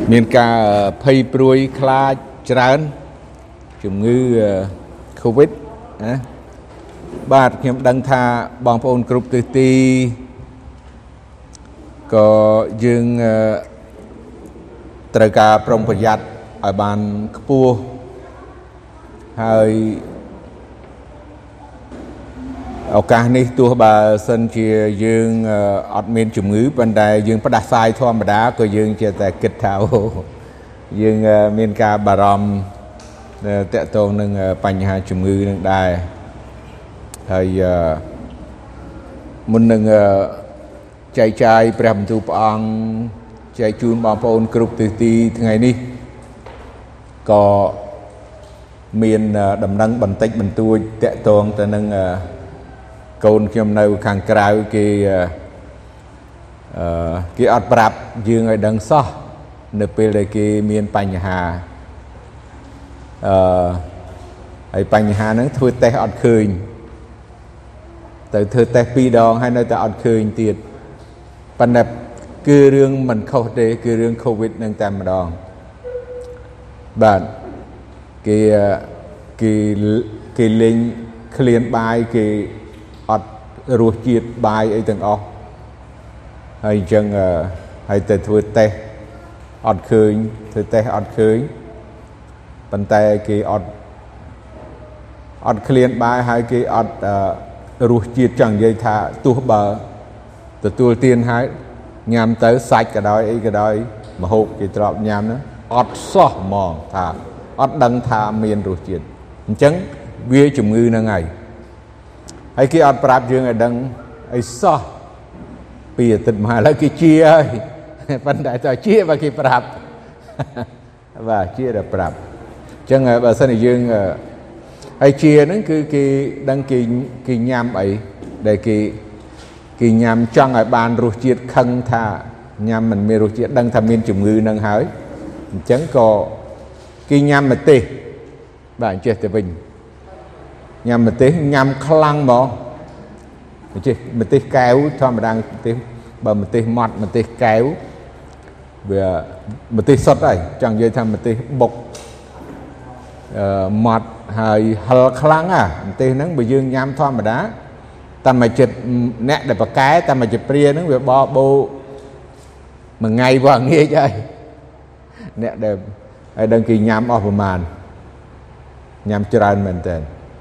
មានការភ័យព្រួយខ្លាចច្រើនជំងឺ COVID ណាបាទខ្ញុំដឹងថាបងប្អូនគ្រប់ទិសទីក៏យើងត្រូវការប្រុងប្រយ័ត្នឲ្យបានខ្ពស់ហើយឱកាសនេះទោះបើសិនជាយើងអត់មានជំងឺប៉ុន្តែយើងផ្ដាសាយធម្មតាក៏យើងចេះតែគិតថាយើងមានការបារម្ភតាក់ទងនឹងបញ្ហាជំងឺនឹងដែរហើយមុននឹងចែកចាយព្រះបន្ទូលព្រះអង្គចែកជូនបងប្អូនគ្រប់ទិសទីថ្ងៃនេះក៏មានដំណឹងបន្តិចបន្តួចតាក់ទងទៅនឹងកូនខ្ញុំនៅខាងក្រៅគេអត់ប្រាប់យើងឲ្យដឹងសោះនៅពេលដែលគេមានបញ្ហាហើយបញ្ហាហ្នឹងធ្វើតេស្តអត់ឃើញទៅធ្វើតេស្ត2ដងហើយនៅតែអត់ឃើញទៀតប៉ុន្តែគឺរឿងមិនខុសទេគឺរឿង COVID នឹងតែម្ដងបាទគេលេងឃ្លានបាយគេអត់រសជាតិបាយអីទាំងអស់ហើយអញ្ចឹងហើយទៅធ្វើតេស្តអត់ឃើញធ្វើតេស្តអត់ឃើញប៉ុន្តែគេអត់ឃ្លានបាយហើយគេអត់រសជាតិចង់និយាយថាទោះបើទទួលទានហើយញ៉ាំទៅសាច់ក៏ដោយអីក៏ដោយម្ហូបគេទ្របញ៉ាំហ្នឹងអត់សោះហ្មងថាអត់ដឹងថាមានរសជាតិអញ្ចឹងវាជំងឺហ្នឹងហើយគេអត់ប្រាប់យើងឲ្យដឹងអីសោះពីអាទិត្យមកឥឡូវគេជាហើយប៉ុន្តែតើជាបើគេប្រាប់បាទជាតែប្រាប់អញ្ចឹងបើសិនជាយើងហើយជាហ្នឹងគឺគេដឹងគេញ៉ាំអីដែលគេញ៉ាំចង់ឲ្យបានរសជាតិខឹងថាញ៉ាំមិនមានរសជាតិដឹងថាមានជំងឺហ្នឹងហើយអញ្ចឹងក៏គេញ៉ាំម្ទេសបាទអញ្ចេះទៅវិញញ៉ាំម្ទេសញ៉ាំខ្លាំងហ្មងអញ្ចេះម្ទេសកែវធម្មតាម្ទេសបើម្ទេសម៉ត់ម្ទេសកែវវាម្ទេសសុទ្ធហើយចង់និយាយថាម្ទេសបុកម៉ត់ហើយហឹលខ្លាំងម្ទេសហ្នឹងបើយើងញ៉ាំធម្មតាតាមមកចិត្តអ្នកដែលប្រកែតាមមកចិត្តព្រាហ្នឹងវាបបោមួយថ្ងៃវាងាយហើយអ្នកដែលឲ្យដឹងគេញ៉ាំអស់ប្រមាណញ៉ាំច្រើនមែនតើ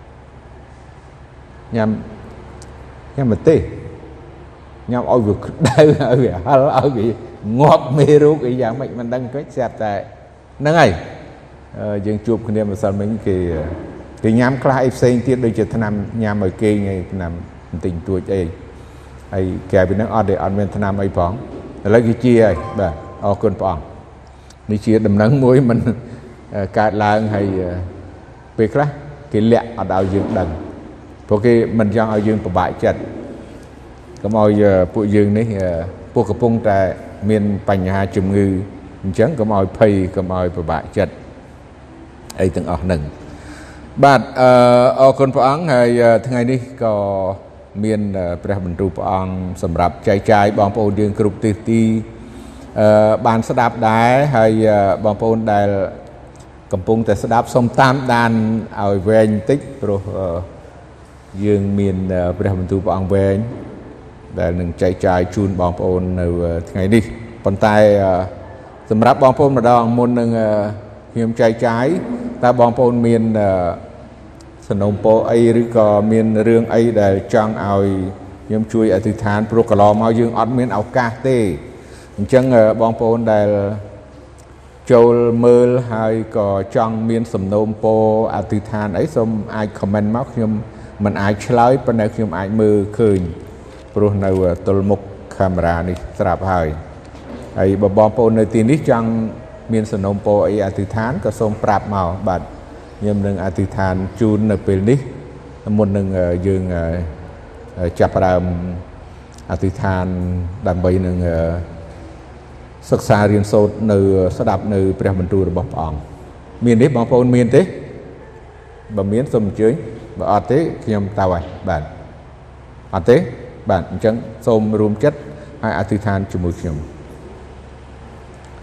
ញ៉ាំម្ទេសញ៉ាំឲ្យវាក្តៅឲ្យវាហឹលឲ្យវាងាប់មេរោគអីយ៉ាងម៉េចមិនដឹងគេស្រាប់តែហ្នឹងហើយយើងជួបគ្នាម្សិលមិញគេញ៉ាំខ្លះអីផ្សេងទៀតដូចជាថ្នាំញ៉ាំឲ្យគេងឯថ្នាំបន្តិចបន្តួចអីហើយក្រៅពីហ្នឹងអត់មានថ្នាំអីផងឥឡូវគេជាហើយបាទអរគុណព្រះអង្គនេះជាដំណឹងមួយមិនកើតឡើងហើយពេលខ្លះគេលាក់អត់ឲ្យយើងដឹងព្រោះគេមិនចង់ឲ្យយើងពិបាកចិត្តកុំឲ្យពួកយើងនេះពួកកំពុងតែមានបញ្ហាជំងឺអញ្ចឹងកុំឲ្យភ័យកុំឲ្យពិបាកចិត្តអីទាំងអស់ហ្នឹងបាទអរគុណព្រះអង្គហើយថ្ងៃនេះក៏មានព្រះបន្ទូលព្រះអង្គសម្រាប់ចែកចាយបងប្អូនយើងគ្រប់ទិសទីបានស្ដាប់ដែរហើយបងប្អូនដែលកំពុងតែស្ដាប់សូមតាមដានឲ្យវែងបន្តិចព្រោះយើងមានព្រះបន្ទូលព្រះអង្គវែងដែលនឹងចែកចាយជូនបងប្អូននៅថ្ងៃនេះប៉ុន្តែសម្រាប់បងប្អូនម្ដងមុននឹងខ្ញុំចែកចាយតើបងប្អូនមានសំណូមពរអីឬក៏មានរឿងអីដែលចង់ឲ្យខ្ញុំជួយអធិដ្ឋានព្រោះកន្លងមកយើងអត់មានឱកាសទេអញ្ចឹងបងប្អូនដែលចូលមើលហើយក៏ចង់មានសំណូមពរអធិដ្ឋានអីសូមអាច comment មកខ្ញុំមិនអាចឆ្លើយប៉ុន្តែខ្ញុំអាចមើលឃើញព្រោះនៅទល់មុខកាមេរ៉ានេះស្រាប់ហើយបើបងប្អូននៅទីនេះចង់មានសំណូមពរអីអធិដ្ឋានក៏សូមប្រាប់មកបាទខ្ញុំនឹងអធិដ្ឋានជូននៅពេលនេះមុននឹងយើងចាប់ផ្ដើមអធិដ្ឋានដើម្បីនឹងសិក្សារៀនសូត្រនៅស្ដាប់នៅព្រះបន្ទូលរបស់ព្រះអង្គមានទេបងប្អូនមានទេបើមានសូមអញ្ជើញបើអត់ទេខ្ញុំទៅហើយបាទអត់ទេបាទអញ្ចឹងសូមរួមចិត្តហើយអធិដ្ឋានជាមួយខ្ញុំ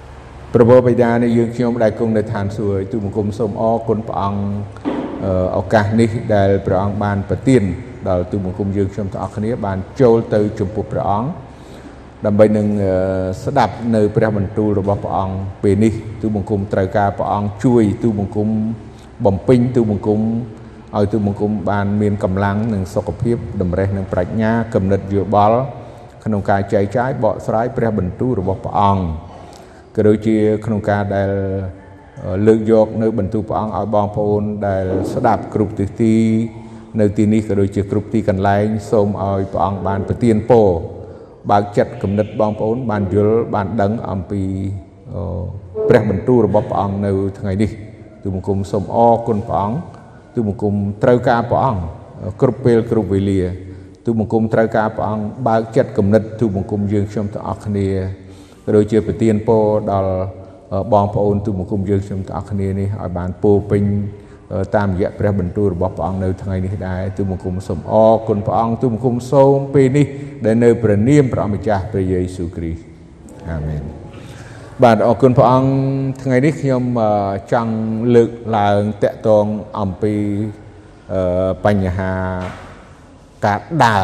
ប្រពោបិតានៃយើងខ្ញុំដែលគង់នៅឋានសួគ៌ទូបង្គំសូមអរគុណព្រះអង្គឱកាសនេះដែលព្រះអង្គបានប្រទានដល់ទូបង្គំយើងខ្ញុំទាំងអស់គ្នាបានចូលទៅចំពោះព្រះអង្គដើម្បីនឹងស្ដាប់នៅព្រះបន្ទូលរបស់ព្រះអង្គពេលនេះទូបង្គំត្រូវការព្រះអង្គជួយទូបង្គំបំពេញទូបង្គំឲ្យទូបង្គំបានមានកម្លាំងនិងសុខភាពតម្រេះនិងប្រាជ្ញាគំនិតយោបល់ក្នុងការចែកចាយបកស្រាយព្រះបន្ទូលរបស់ព្រះអង្គក៏ដូចជាក្នុងការដែលលើកយកនៅបន្ទូលព្រះអង្គឲ្យបងប្អូនដែលស្ដាប់គ្រប់ទិសទីនៅទីនេះក៏ដូចជាគ្រប់ទីកន្លែងសូមឲ្យព្រះអង្គបានប្រទានពរបើកចិត្តគំនិតបងប្អូនបានយល់បានដឹងអំពីព្រះបន្ទូលរបស់ព្រះអង្គនៅថ្ងៃនេះទូបង្គំសូមអរគុណព្រះអង្គទូបង្គំត្រូវការព្រះអង្គគ្រប់ពេលគ្រប់វេលាទូបង្គំត្រូវការព្រះអង្គបើកចិត្តគំនិតទូបង្គំយើងខ្ញុំទាំងអស់គ្នាក៏ដូចជាប្រទានពរដល់បងប្អូនទូបង្គំយើងខ្ញុំទាំងអស់គ្នានេះឲ្យបានពោពេញតាមរយៈព្រះបន្ទូលរបស់ព្រះអង្គនៅថ្ងៃនេះដែរទូបង្គំសូមអរគុណព្រះអង្គទូបង្គំសូមពេលនេះដែលនៅព្រះនាមព្រះម្ចាស់ព្រះយេស៊ូវគ្រីស្ទអាមែនបាទអរគុណព្រះអង្គថ្ងៃនេះខ្ញុំចង់លើកឡើងតាក់ទងអំពីបញ្ហាការដើរ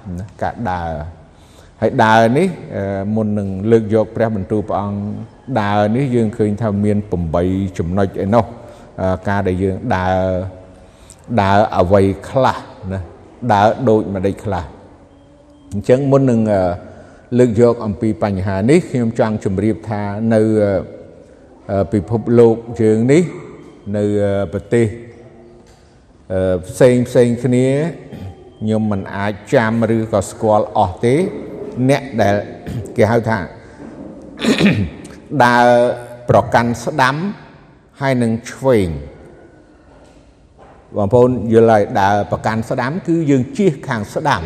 ហើយដើរនេះមុននឹងលើកយកព្រះបន្ទូលព្រះអង្គដើរនេះយើងឃើញថាមាន8ចំណុចឯនោះការដែលយើងដើរអ្វីខ្លះណាដើរដូចម្ដេចខ្លះអញ្ចឹងមុននឹងលើកយកអំពីបញ្ហានេះខ្ញុំចង់ជម្រាបថានៅពិភពលោកយើងនេះនៅប្រទេសផ្សេងគ្នាខ្ញុំមិនអាចចាំឬក៏ស្គាល់អស់ទេអ្នកដែលគេហៅថាដើរប្រកាន់ស្ដាំហើយនឹងឆ្វេងបងប្អូនយល់ហើយដើរប្រកាន់ស្ដាំគឺយើងជៀសខាងស្ដាំ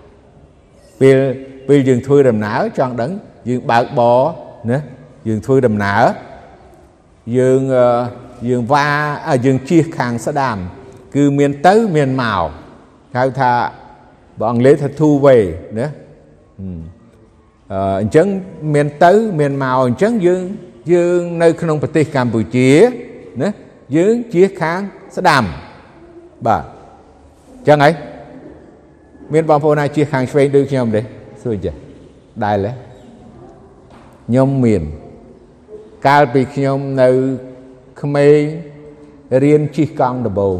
ពេលយើងធ្វើដំណើរចង់ដឹងយើងបើកបរណាយើងធ្វើដំណើរយើងជៀសខាងស្ដាំគឺមានទៅមានមកហៅថាបើអង់គ្លេសថា two way ណាអញ្ចឹងមានទៅមានមកអញ្ចឹងយើងនៅក្នុងប្រទេសកម្ពុជាណាយើងជៀសខាងស្ដាំបាទអញ្ចឹងហើយមានបងប្អូនណាជៀសខាងឆ្វេងដូចខ្ញុំទេសួរចេះដែរទេខ្ញុំមានកាលពីខ្ញុំនៅក្មេងរៀនជិះកង់ដំបូង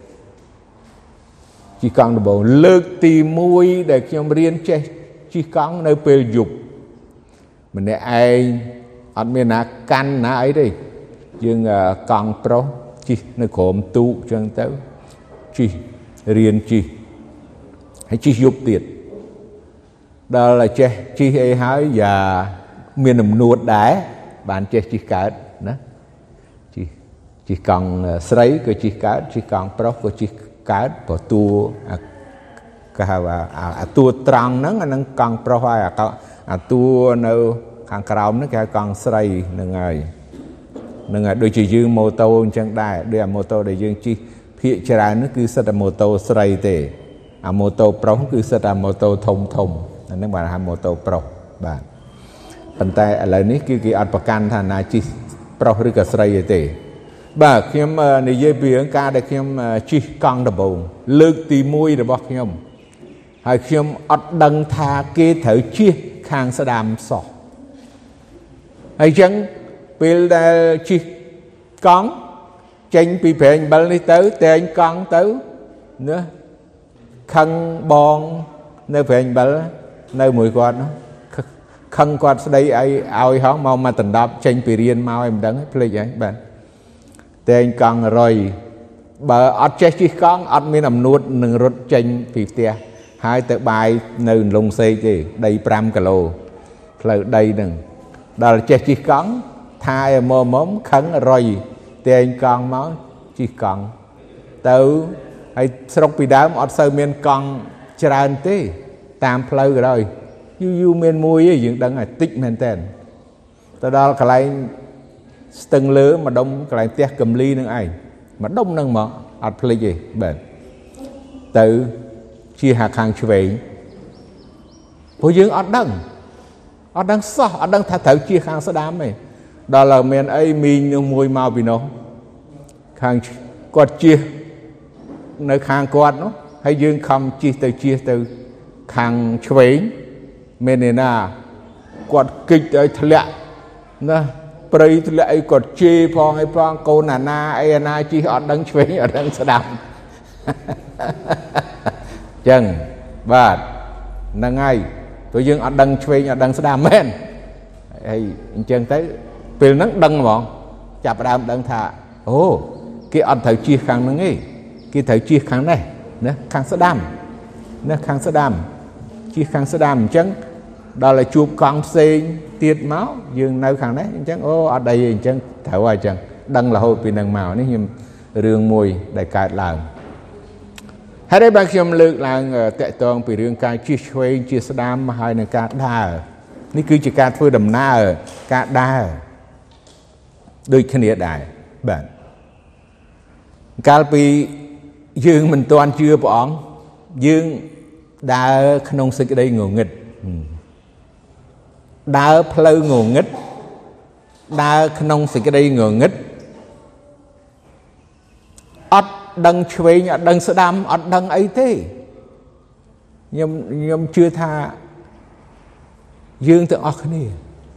លើកទី1ដែលខ្ញុំរៀនចេះជិះកង់នៅពេលយប់ម្នាក់ឯងអត់មានណាកាន់ណាអីទេយើងកង់ប្រុសជិះនៅក្រោមទូកអញ្ចឹងទៅជិះរៀនជិះហើយជិះយប់ទៀតដល់ចេះជិះអីហើយយ៉ាមានអំនួតដែរបានចេះជិះកើតណាជិះកង់ស្រីក៏ជិះកើតជិះកង់ប្រុសក៏ជិះកើតព្រោះតួគេហៅអាតួត្រង់ហ្នឹងអានឹងកង់ប្រុសហើយអាតួនៅខាងក្រោមហ្នឹងគេហៅកង់ស្រីហ្នឹងហើយដូចជាយើងម៉ូតូអញ្ចឹងដែរដូចអាម៉ូតូដែលយើងជិះភាគច្រើនហ្នឹងគឺសិតតែម៉ូតូស្រីទេអាម៉ូតូប្រុសគឺសិតតែម៉ូតូធំអាហ្នឹងបានហៅម៉ូតូប្រុសបាទប៉ុន្តែឥឡូវនេះគឺគេអត់ប្រកាន់ថាណាជិះប្រុសឬក៏ស្រីទេបាទខ្ញុំនិយាយពីរឿងការដែលខ្ញុំជិះកង់ដំបូងលើកទី1របស់ខ្ញុំហើយខ្ញុំអត់ដឹងថាគេត្រូវជិះខាងស្ដាំសោះហើយអញ្ចឹងពេលដែលជិះកង់ចេញពីប្រេងអំបិលនេះទៅតែងកង់ទៅណាខឹងបងនៅប្រេងអំបិលនៅមួយគាត់ខឹងគាត់ស្ដីអីឲ្យហងមកដណ្ដប់ចេញពីរៀនមកឲ្យមិនដឹងភ្លេចហើយបាទតែងកង់រុយបើអត់ចេះជិះកង់អត់មានអំនួតនឹងរត់ចេញពីផ្ទះហើយទៅបាយនៅលងសេកទេដី5គីឡូផ្លូវដីហ្នឹងដល់ចេះជិះកង់ថាឲ្យមុំខឹងរុយតែងកង់មកជិះកង់ទៅហើយស្រុកពីដើមអត់សូវមានកង់ច្រើនទេតាមផ្លូវក៏ដោយយូរមានមួយឯងយើងដឹងតែតិចមែនតើទៅដល់កន្លែងស្ទឹងលើម្ដុំកន្លែងផ្ទះកំលីនឹងឯងម្ដុំហ្នឹងមកអត់ភ្លេចទេបាទទៅជាខាងឆ្វេងព្រោះយើងអត់ដឹងសោះអត់ដឹងថាត្រូវជាខាងស្ដាំទេ đó là miền ấy mình mùi màu vì nó khang quạt chia nơi khang quạt nó hay dương không chia từ khang chuối miền này na quạt kịch ấy thật lạ nè bây giờ lại quạt chia phong hay phong cô na ai na chi ở đằng chuối ở đằng sa đam chừng và năng ngay tôi dương ở đằng chuối ở đằng sa đam men hay chừng tới về nó đằng mà chạp đam đằng thà ô cái ăn thời chia khang nó nghe cái thời chia khang này nè khang sa đam nè khang sa đam chia khang sa đam chừng đó là chụp con sen tiệt máu dương nơi khang đấy chừng ô ở đây chừng thở ngoài chừng đằng là hồi vì đằng màu này nhưng rương mùi đại cát làm hay đây bạn xem lực là tệ toàn vì rương cài chia xuôi chia sa đam mà hai người cát đaนี่คือจิการฟื้นดำหน้าการได้โดยขณะได้แบบการไปยืงมันตอนเชื่อปองยืงได้ขนมสิกได้งงงิดได้เพลงงงิดได้ขนมสิกได้งงงิดอดดังช่วยดังสดามอดดังไอ้เต้ยมเชื่อท่าdương tự óc này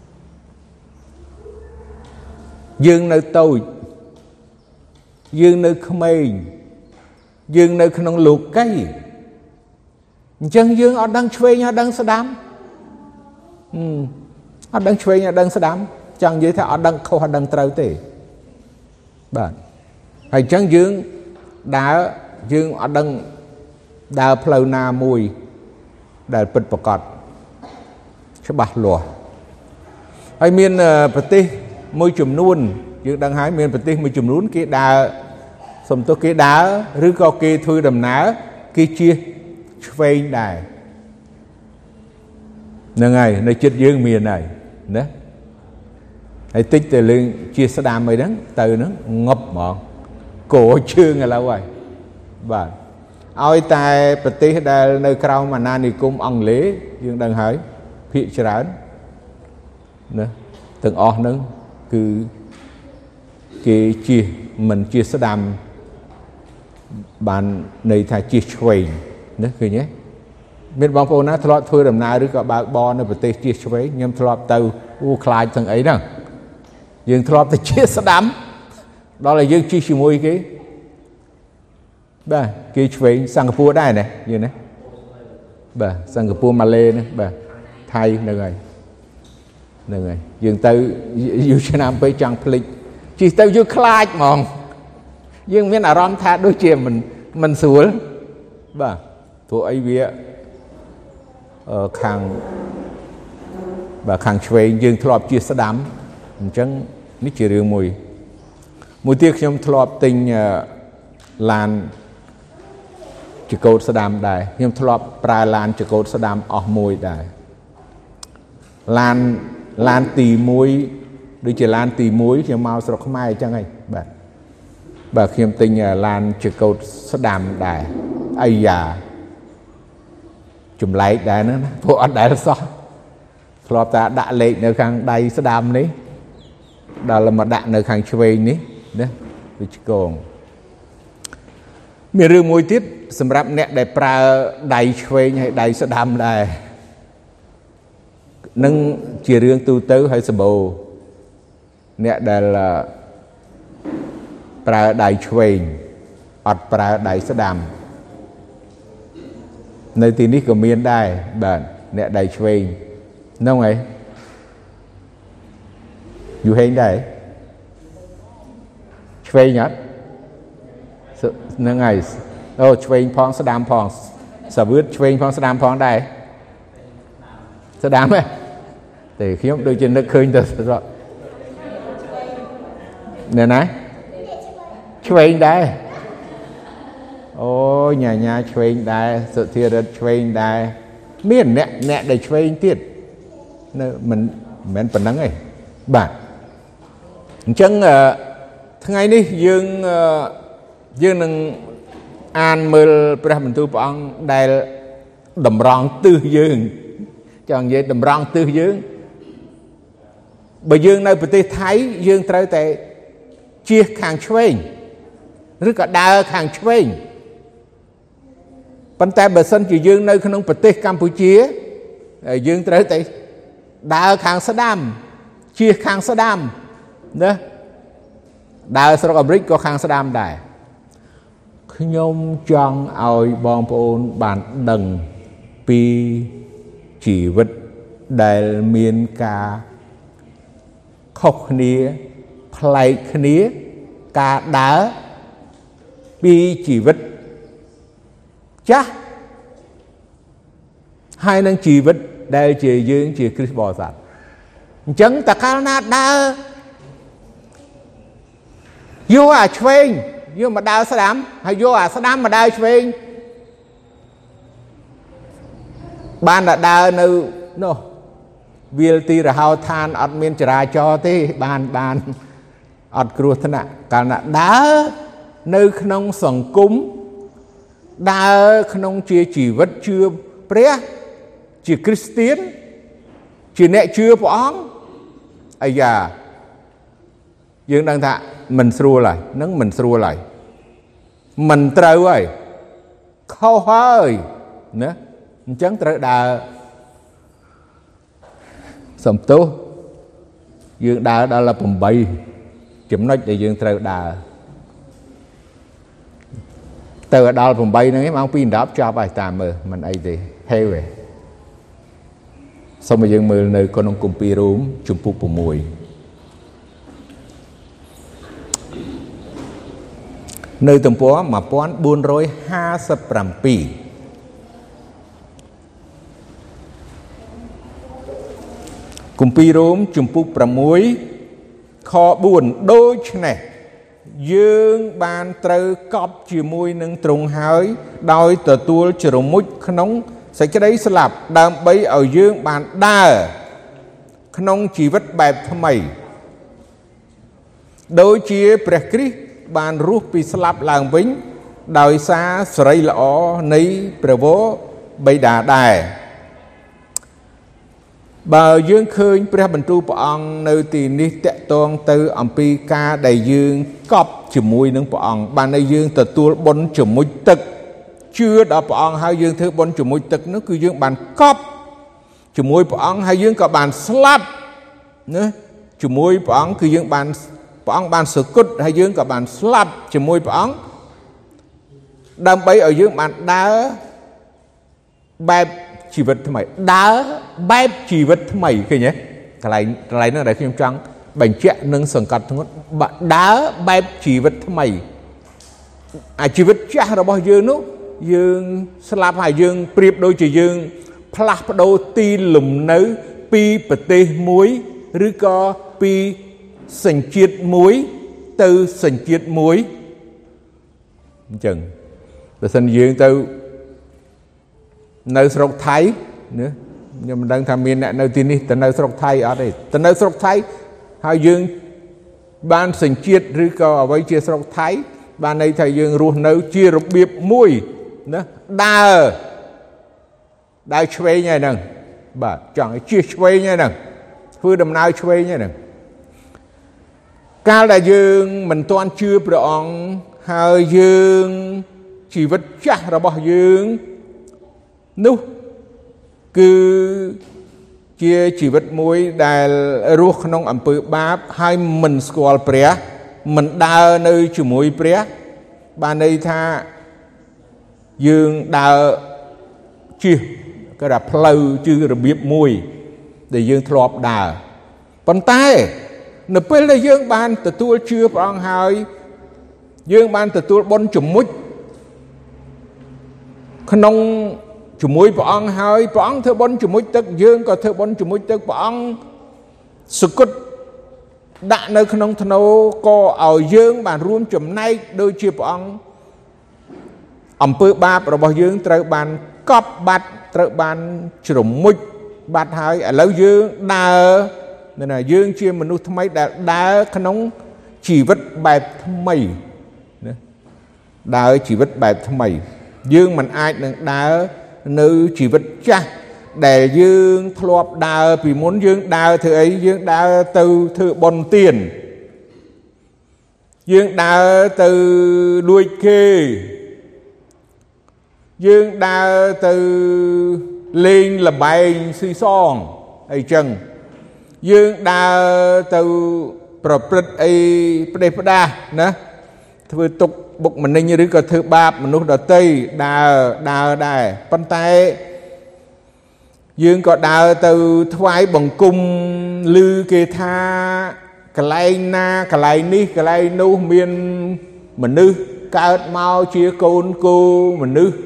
dương nơi tôi dương nơi không ai dương nơi không lục cây chân dương ở đang chơi nhau đang sa đám ở đang chơi nhau đang sa đám chẳng vậy thì ở đang không ở đang trâu tê bạn hay chân dương đã dương ở đang đào phơi na mùi đào bật bọc cọt cho bạc lúa hay miền Phật tây môi chùm nuôn dương đang hái miền Phật tây môi chùm nuôn cái đá sầm tô cái đá rứ có cái thui đầm ná cái chia vây đài nè ngày nơi chết dương miền này đó hay tích từ lên chia sa đam mày đó từ nó ngập mọn cổ chưa ngày lâu rồi và ôi tại Phật tây đây nơi cao mà nani cung ông lễ dương đang hái phía trái nữa từng o nữa cứ cái chia mình chia sa đam bàn này thay chia xuôi nữa cứ nhé bên bóng phố nó thọt thôi đầm na rồi có ba bo nó phải chia xuôi nhưng thọt từ u khai thằng ấy đó dương thọt thì chia sa đam đó là dương chia mùi cái ba cái xuôi Singapore đây này như này ba Singapore Malay này ba thay nơi này dương từ dương Việt Namไปจังผลิตchỉ từ dương khai mòn dương miền Aram tha đôi chia mình xuống bà tụi ấy vía khang bà khang chơi dương thọp chia sa đám chẳng nít chỉ riêng mùi tiếc trong thọp tình làn chỉ cột sa đám đài nhưng thọp prai làn chỉ cột sa đám ở mùi đài lan tì muối đôi chỉ lan tì muối thì màu sọc mai chẳng hay bà khiêm tinh lan chỉ cầu sa đam đài ai già chùm lại đài nữa phụ ăn đài là sao lọp ta đã lệ nơi khang đầy sa đam đấy đó là một đạn nơi khang chơi ní đấy chỉ còn miền rừng mùi tiết sầm rạp nẹt đầy pra đầy chơi hay đầy sa đam đài nâng chỉ riêng tu tứ hay sờ bồ nè đây là pra đại truyền ọt pra đại sa đam nơi tí ní của miền đài bản nè đại truyền nông ấy dù hay đây truyền nhá nâng ngày ô truyền phong sa đam phong sa vứt truyền phong sa đam phong đây sa đam ấy thì khi đôi chân nó khơi từ rồi nè này train đây ôi nhà train đây sự thiệt là train đây miền nè để train tiết mình phần nắng ấy bạn chẳng ngày đi dương nâng an mơ pra mình tu bong đây đầm rong tư dương chọn vậy đầm rong tư dương បើយើងនៅប្រទេសថៃយើងត្រូវតែជៀសខាងឆ្វេងឬក៏ដើរខាងឆ្វេងប៉ុន្តែបើសិនជាយើងនៅក្នុងប្រទេសកម្ពុជាយើងត្រូវតែដើរខាងស្ដាំជៀសខាងស្ដាំណាដើរស្រុកអាមេរិកក៏ខាងស្ដាំដែរខ្ញុំចង់ឲ្យបងប្អូនបានដឹងពីជីវិតដែលមានការខុសគ្នាប្លែកគ្នាការដើរពីជីវិតចាស់ហើយនឹងជីវិតដែលជាយើងជាគ្រីស្ទបរិស័ទអញ្ចឹងតើកាលណាដើរយកអាឆ្វេងយកមកដើរស្ដាំហើយយកអាស្ដាំមកដើរឆ្វេងបានតែដើរនៅនោះវាលទីរហោឋានអត់មានចរាចរណ៍ទេបានអត់គ្រោះថ្នាក់កាលណាដើរនៅក្នុងសង្គមដើរក្នុងជាជីវិតជឿព្រះជាគ្រីស្ទៀនជាអ្នកជឿព្រះអង្គអាយ៉ាយើងដឹងថាមិនស្រួលហើយនឹងមិនស្រួលហើយមិនត្រូវហើយខុសហើយណាអញ្ចឹងត្រូវដើរសំទោសយើងដើរដល់8ចំណុចដែលយើងត្រូវដើរទៅដល់8ហ្នឹងឯងម៉ោង 2:10 ចប់ហើយតាមមើលមិនអីទេហេវទេសូមឲ្យយើងមើលនៅក្នុងគម្ពីររ៉ូមជំពូក 6នៅទំព័រ 1457គម្ពីររ៉ូមជំពូក 6 ខ 4 ដូច្នេះយើងបានត្រូវកប់ជាមួយនឹងទ្រង់ហើយដោយទទួលជ្រមុជក្នុងសេចក្តីស្លាប់ដើម្បីឲ្យយើងបានដើរក្នុងជីវិតបែបថ្មីដូចជាព្រះគ្រីស្ទបានរស់ពីស្លាប់ឡើងវិញដោយសារសិរីល្អនៃព្រះវរបិតាដែរបើយើងឃើញព្រះបន្ទូលព្រះអង្គនៅទីនេះតកតងទៅអំពីការដែលយើងកប់ជាមួយនឹងព្រះអង្គបានឲ្យយើងទទួលបុណ្យជំនួយទឹកជឿដល់ព្រះអង្គហើយយើងធ្វើបុណ្យជំនួយទឹកនោះគឺយើងបានកប់ជាមួយព្រះអង្គហើយយើងក៏បានស្លាប់ណាជាមួយព្រះអង្គគឺយើងបានព្រះអង្គបានសគត់ហើយយើងក៏បានស្លាប់ជាមួយព្រះអង្គដើម្បីឲ្យយើងបានដើរបែបជីវិតថ្មីដើរបែបជីវិតថ្មីឃើញទេកន្លែងនោះដែលខ្ញុំចង់បញ្ជាក់និងសង្កត់ធ្ងន់ដើរបែបជីវិតថ្មីអាជីវិតចាស់របស់យើងនោះយើងស្លាប់ហើយយើងប្រៀបដូចជាយើងផ្លាស់ប្ដូរទីលំនៅពីប្រទេសមួយឬក៏ពីសញ្ជាតិមួយទៅសញ្ជាតិមួយអញ្ចឹងបើសិនយើងទៅនៅស្រុកថៃណាខ្ញុំមិនដឹងថាមានអ្នកនៅទីនេះទៅនៅស្រុកថៃអត់ទេទៅនៅស្រុកថៃហើយយើងបានសញ្ជាតិឬក៏អ្វីជាស្រុកថៃបានន័យថាយើងរស់នៅជារបៀបមួយណាដើរឆ្វេងហើយហ្នឹងបាទចង់ឲ្យជិះឆ្វេងហើយហ្នឹងធ្វើដំណើរឆ្វេងហើយហ្នឹងកាលដែលយើងមិនទាន់ជឿព្រះអង្គហើយយើងជីវិតចាស់របស់យើងនោះគឺជាជីវិតមួយដែលរស់ក្នុងអំពើបាបហើយមិនស្គាល់ព្រះមិនដើរនៅជាមួយព្រះបានន័យថាយើងដើរជិះគេថាផ្លូវជឿរបៀបមួយដែលយើងធ្លាប់ដើរប៉ុន្តែនៅពេលដែលយើងបានទទួលជឿព្រះអង្គហើយយើងបានទទួលបុណ្យជំនួយក្នុងជាមួយព្រះអង្គហើយព្រះអង្គធ្វើបុណ្យជំនួយទឹកយើងក៏ធ្វើបុណ្យជំនួយទឹកព្រះអង្គសគត់ដាក់នៅក្នុងធ្នូក៏ឲ្យយើងបានរួមចំណែកដូចជាព្រះអង្គអំពើបាបរបស់យើងត្រូវបានកប់បាត់ត្រូវបានជ្រមុជបាត់ហើយឥឡូវយើងដើរណាយើងជាមនុស្សថ្មីដែលដើរក្នុងជីវិតបែបថ្មីណាដើរជីវិតបែបថ្មីយើងមិនអាចនឹងដើរនៅជីវិតចាស់ để dương thọp đào vì muốn dương đào thứ ấy dương đào từ thứ bồn tiền dương đào từ đuôi kê dương đào từ lên là bài suy son ấy chừng dương đào từประพฤติ ប្រទេសផ្ដាស់ណាធ្វើទុកបុកម្នេញឬក៏ធ្វើបាបមនុស្សដទៃដើរដែរប៉ុន្តែយើងក៏ដើរទៅថ្វាយបង្គំឮគេថាកន្លែងណាកន្លែងនេះកន្លែងនោះមានមនុស្សកើតមកជាកូនគោមនុស្ស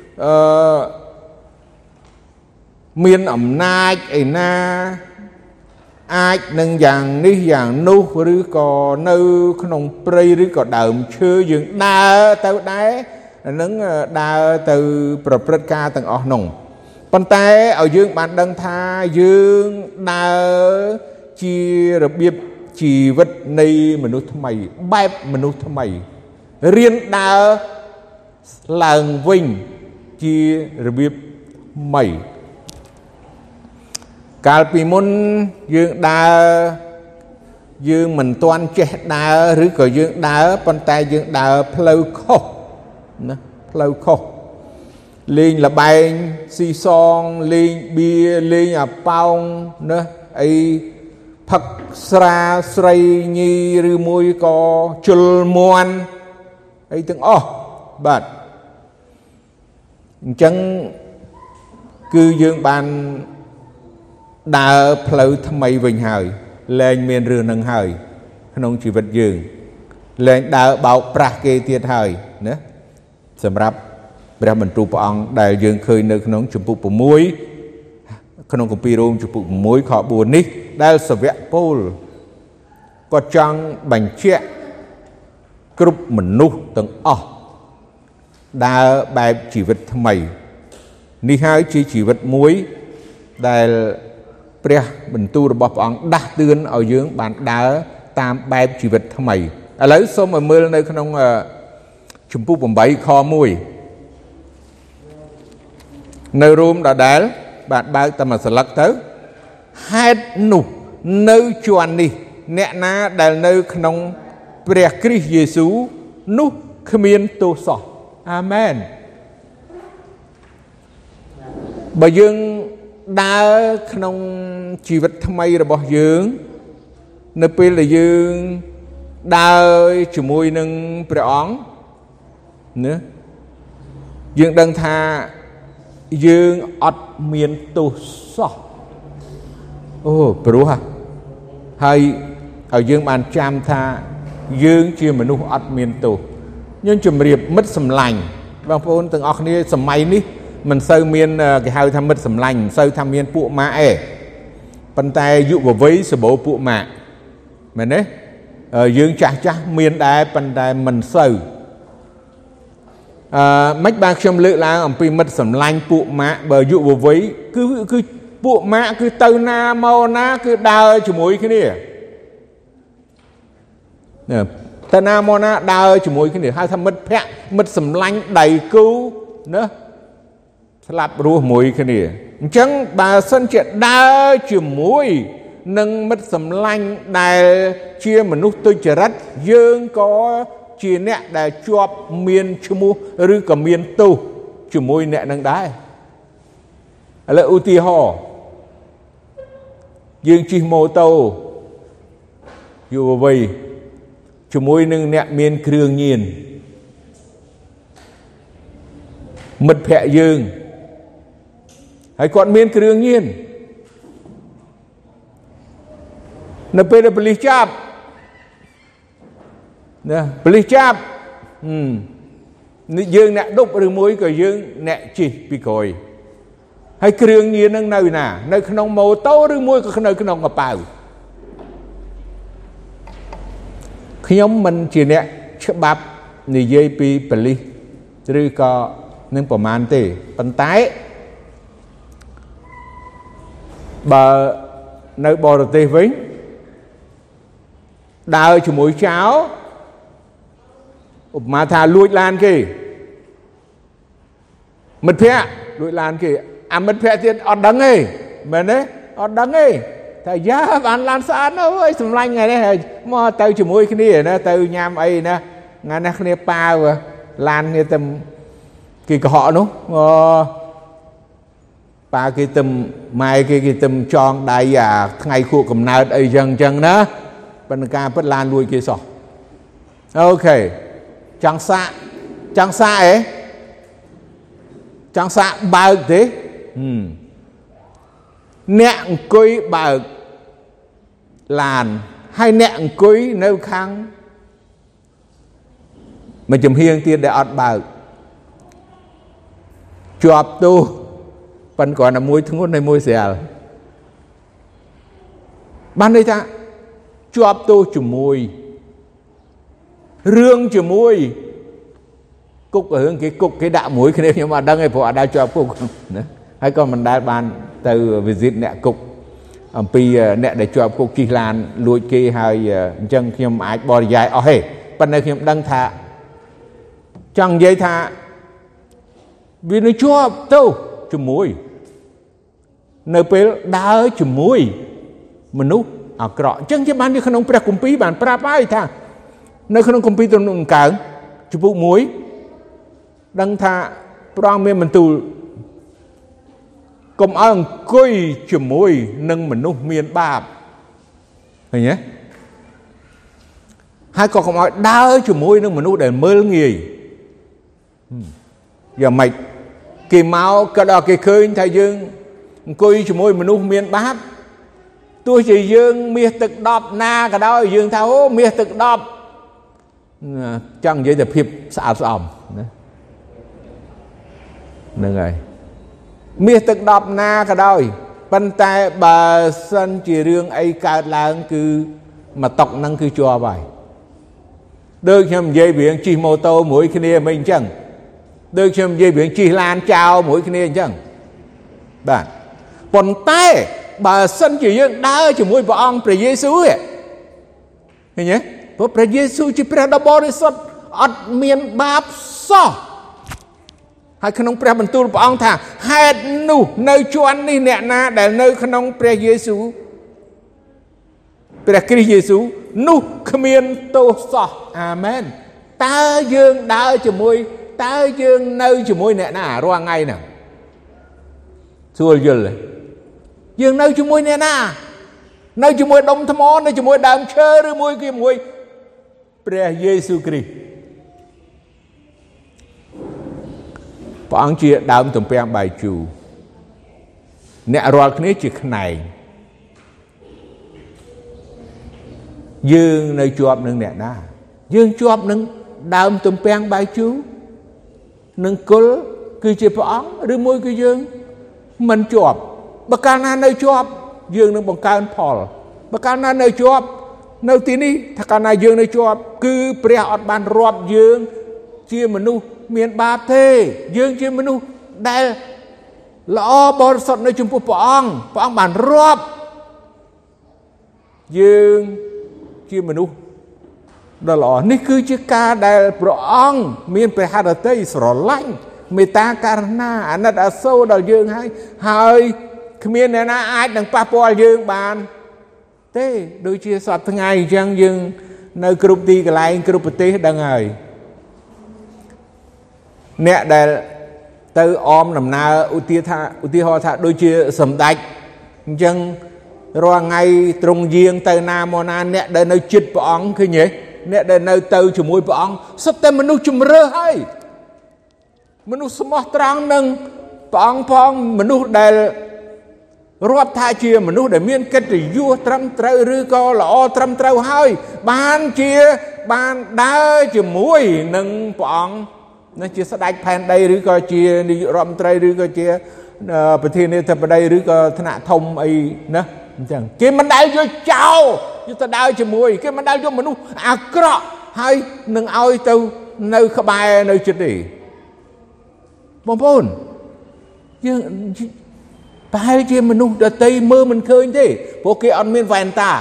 មានអំណាចឯណាអាចនឹងយ៉ាងនេះយ៉ាងនោះឬក៏នៅក្នុងព្រៃឬក៏ដើមឈើយើងដើរទៅដែរនឹងដើរទៅប្រព្រឹត្តការទាំងអស់នោះប៉ុន្តែឲ្យយើងបានដឹងថាយើងដើរជារបៀបជីវិតនៃមនុស្សថ្មីបែបមនុស្សថ្មីរៀនដើរឡើងវិញជារបៀបថ្មីកាលពីមុនយើងដើរយើងមិនទាន់ចេះដើរឬក៏យើងដើរប៉ុន្តែយើងដើរផ្លូវខុសណាផ្លូវខុសលេងលបែងស៊ីសងលេងបៀលេងអាប៉ោងណាអីផឹកស្រាស្រីញីឬមួយក៏ជុលមួនអីទាំងអស់បាទអញ្ចឹងគឺយើងបានដើរផ្លូវថ្មីវិញហើយលែងមានរឿងនឹងហើយក្នុងជីវិតយើងលែងដើរបោកប្រាស់គេទៀតហើយណាសម្រាប់ព្រះបន្ទូលព្រះអង្គដែលយើងឃើញនៅក្នុងជំពូក6ក្នុងគម្ពីររ៉ូមជំពូក6ខ4នេះដែលសាវកពូលក៏ចង់បញ្ជាក់គ្រប់មនុស្សទាំងអស់ដើរបែបជីវិតថ្មីនេះហើយជាជីវិតមួយដែលព្រះបន្ទូលរបស់ព្រះអង្គដាស់តឿនឲ្យយើងបានដើរតាមបែបជីវិតថ្មីឥឡូវសូមឲ្យមើលនៅក្នុងជំពូក8ខ1នៅរ៉ូមដដែលបាទបើកតែមួយស្លឹកទៅហេតុនោះនៅជាន់នេះអ្នកណាដែលនៅក្នុងព្រះគ្រីស្ទយេស៊ូវនោះគ្មានទោសសោះអាមែនបើយើងដើរក្នុងជីវិតថ្មីរបស់យើងនៅពេលដែលយើងដើរជាមួយនឹងព្រះអង្គណាយើងដឹងថាយើងអត់មានទោសសោះអូព្រោះហើយឲ្យយើងបានចាំថាយើងជាមនុស្សអត់មានទោសខ្ញុំជម្រាបមិត្តសម្លាញ់បងប្អូនទាំងអស់គ្នាសម័យនេះមិនសូវមានគេហៅថាមិត្តសម្លាញ់មិនសូវថាមានពួកម៉ាក់ឯងប៉ុន្តែយុវវ័យសម្បូរពួកម៉ាក់មែនទេយើងចាស់មានដែរប៉ុន្តែមិនសូវមិនបានខ្ញុំលើកឡើងអំពីមិត្តសម្លាញ់ពួកម៉ាក់បើយុវវ័យគឺពួកម៉ាក់គឺទៅណាមកណាគឺដើរជាមួយគ្នាទៅណាមកណាដើរជាមួយគ្នាហៅថាមិត្តភក្តិមិត្តសម្លាញ់ដៃគូណាស្លាប់រស់មួយគ្នាអញ្ចឹងបើសិនជាដើរជាមួយនឹងមិត្តសម្លាញ់ដែលជាមនុស្សទុច្ចរិតយើងក៏ជាអ្នកដែលជាប់មានឈ្មោះឬក៏មានទោសជាមួយអ្នកនឹងដែរឥឡូវឧទាហរណ៍យើងជិះម៉ូតូយុវវ័យជាមួយនឹងអ្នកមានគ្រឿងញៀនមិត្តភក្តិយើងហើយគាត់មានគ្រឿងញៀននៅពេលដែលប៉ូលីសចាប់ណាប៉ូលីសចាប់នេះយើងអ្នកដប់ឬមួយក៏យើងអ្នកជិះពីក្រោយហើយគ្រឿងញៀននឹងនៅណានៅក្នុងម៉ូតូឬមួយក៏នៅក្នុងកប៉ៅខ្ញុំមិនជាអ្នកច្បាប់និយាយពីប៉ូលីសឬក៏នឹងប្រមាណទេប៉ុន្តែបើនៅបរទេសវិញដើរជាមួយចៅឧបមាថាលួចឡានគេមិត្តភក្តិលួចឡានគេមិត្តភក្តិទៀតអត់ដឹងទេមែនទេអត់ដឹងទេតែយ៉ាបានឡានស្អាតណាស់អើយសម្លាញ់ថ្ងៃនេះមកទៅជាមួយគ្នាណាទៅញ៉ាំអីណាថ្ងៃនេះគ្នាប៉ាវឡានគ្នាទៅគេកុហកនោះប៉ាគេទៅម៉ែគេទៅចងដៃអាថ្ងៃខួបកំណើតអីចឹងណាប៉ុន្តែការពិតឡានលួចគេសោះអូខេចង់សាក់អីចង់សាក់បើកទេអ្នកអង្គុយបើកឡានហើយអ្នកអង្គុយនៅខាងមួយចំហៀងទៀតដែលអត់បើកជាប់ទោសប៉ុន្តែគ្រាន់តែមួយធ្ងន់ហើយមួយស្រាលបានន័យថាជាប់ទោសជាមួយរឿងជាមួយគុករឿងគេគុកគេដាក់មួយគ្នាខ្ញុំអត់ដឹងទេព្រោះអត់ដែលជាប់គុកណាហើយក៏មិនដែលបានទៅ visit អ្នកគុកអំពីអ្នកដែលជាប់គុកជិះឡានលួចគេហើយអញ្ចឹងខ្ញុំអាចបរិយាយអស់ទេប៉ុន្តែខ្ញុំដឹងថាចង់និយាយថាវានឹងជាប់ទៅជាមួយនៅពេលដើរជាមួយមនុស្សអាក្រក់អញ្ចឹងជាបាននៅក្នុងព្រះគម្ពីរបានប្រាប់ហើយថានៅក្នុងគម្ពីរទំនុកដង្កើងជំពូក1ដឹងថាព្រះអង្គមានបន្ទូលកុំឲ្យអង្គុយជាមួយនឹងមនុស្សមានបាបឃើញទេហើយក៏កុំឲ្យដើរជាមួយនឹងមនុស្សដែលមើលងាយយ៉ាងម៉េចគេមកក៏ដល់គេឃើញថាយើងអង្គុយជាមួយមនុស្សមានបាបទោះជាយើងមាសទឹក10ណាក៏ដោយយើងថាអូមាសទឹក10ចង់និយាយតែភាពស្អាតស្អំណាហ្នឹងហើយមាសទឹក10ណាក៏ដោយប៉ុន្តែបើសិនជារឿងអីកើតឡើងគឺមកតុកហ្នឹងគឺជាប់ហើយដូចខ្ញុំនិយាយរឿងជិះម៉ូតូមួយគ្នាមិនអញ្ចឹងដូចខ្ញុំនិយាយរឿងជិះឡានចោលមួយគ្នាអញ្ចឹងបាទប៉ុន្តែបើសិនជាយើងដើរជាមួយព្រះអង្គព្រះយេស៊ូវឃើញទេព្រោះព្រះយេស៊ូវជាព្រះដ៏បរិសុទ្ធអត់មានបាបសោះហើយក្នុងព្រះបន្ទូលព្រះអង្គថាហេតុនោះនៅជាន់នេះអ្នកណាដែលនៅក្នុងព្រះយេស៊ូវព្រះគ្រីស្ទយេស៊ូវនោះគ្មានទោសសោះអាមែនតើយើងដើរជាមួយតើយើងនៅជាមួយអ្នកណារាល់ថ្ងៃហ្នឹងស្រួលយល់ទេយើងនៅជាមួយអ្នកណានៅជាមួយដុំថ្មនៅជាមួយដើមឈើឬមួយជាមួយព្រះយេស៊ូវគ្រីស្ទព្រះអង្គជាដើមទំពាំងបាយជូរអ្នករាល់គ្នាជាខ្នែងយើងនៅជាប់នឹងអ្នកណាយើងជាប់នឹងដើមទំពាំងបាយជូរនឹងគល់គឺជាព្រះអង្គឬមួយគឺយើងមិនជាប់បើកាលណានៅជាប់យើងនឹងបង្កើនផលបើកាលណានៅជាប់នៅទីនេះថាកាលណាយើងនៅជាប់គឺព្រះអត់បានរាប់យើងជាមនុស្សមានបាបទេយើងជាមនុស្សដែលល្អបរិសុទ្ធនៅចំពោះព្រះអង្គបានរាប់យើងជាមនុស្សដ៏ល្អនេះគឺជាការដែលព្រះអង្គមានព្រះハរតីស្រឡាញ់មេត្តាករុណាអាណិតអាសូរដល់យើងហើយគ្មានអ្នកណាអាចនឹងប៉ះពាល់យើងបានទេដូចជាសពថ្ងៃអញ្ចឹងយើងនៅគ្រប់ទីកន្លែងគ្រប់ប្រទេសដឹងហើយអ្នកដែលទៅអមដំណើរឧទាហរណ៍ថាដូចជាសម្ដេចអញ្ចឹងរាល់ថ្ងៃត្រង់យាងទៅណាមកណាអ្នកដែលនៅជិតព្រះអង្គឃើញទេអ្នកដែលនៅទៅជាមួយព្រះអង្គសុទ្ធតែមនុស្សជំរឿហើយមនុស្សស្មោះត្រង់នឹងព្រះអង្គផងមនុស្សដែលរាប់ថាជាមនុស្សដែលមានកិត្តិយសត្រឹមត្រូវឬក៏ល្អត្រឹមត្រូវហើយបានដើរជាមួយនឹងព្រះអង្គនេះជាស្ដេចផែនដីឬក៏ជានាយករដ្ឋមន្ត្រីឬក៏ជាប្រធានាធិបតីឬក៏ថ្នាក់ធំអីណាអញ្ចឹងគេមិនដែលយកចោលយកទៅដើរជាមួយគេមិនដែលយកមនុស្សអាក្រក់ហើយនឹងឲ្យទៅនៅក្បែរនៅជិតទេបងប្អូនយើងប្រហែលជាមនុស្សដតីមើលមិនឃើញទេព្រោះគេអត់មានវ៉ែនតា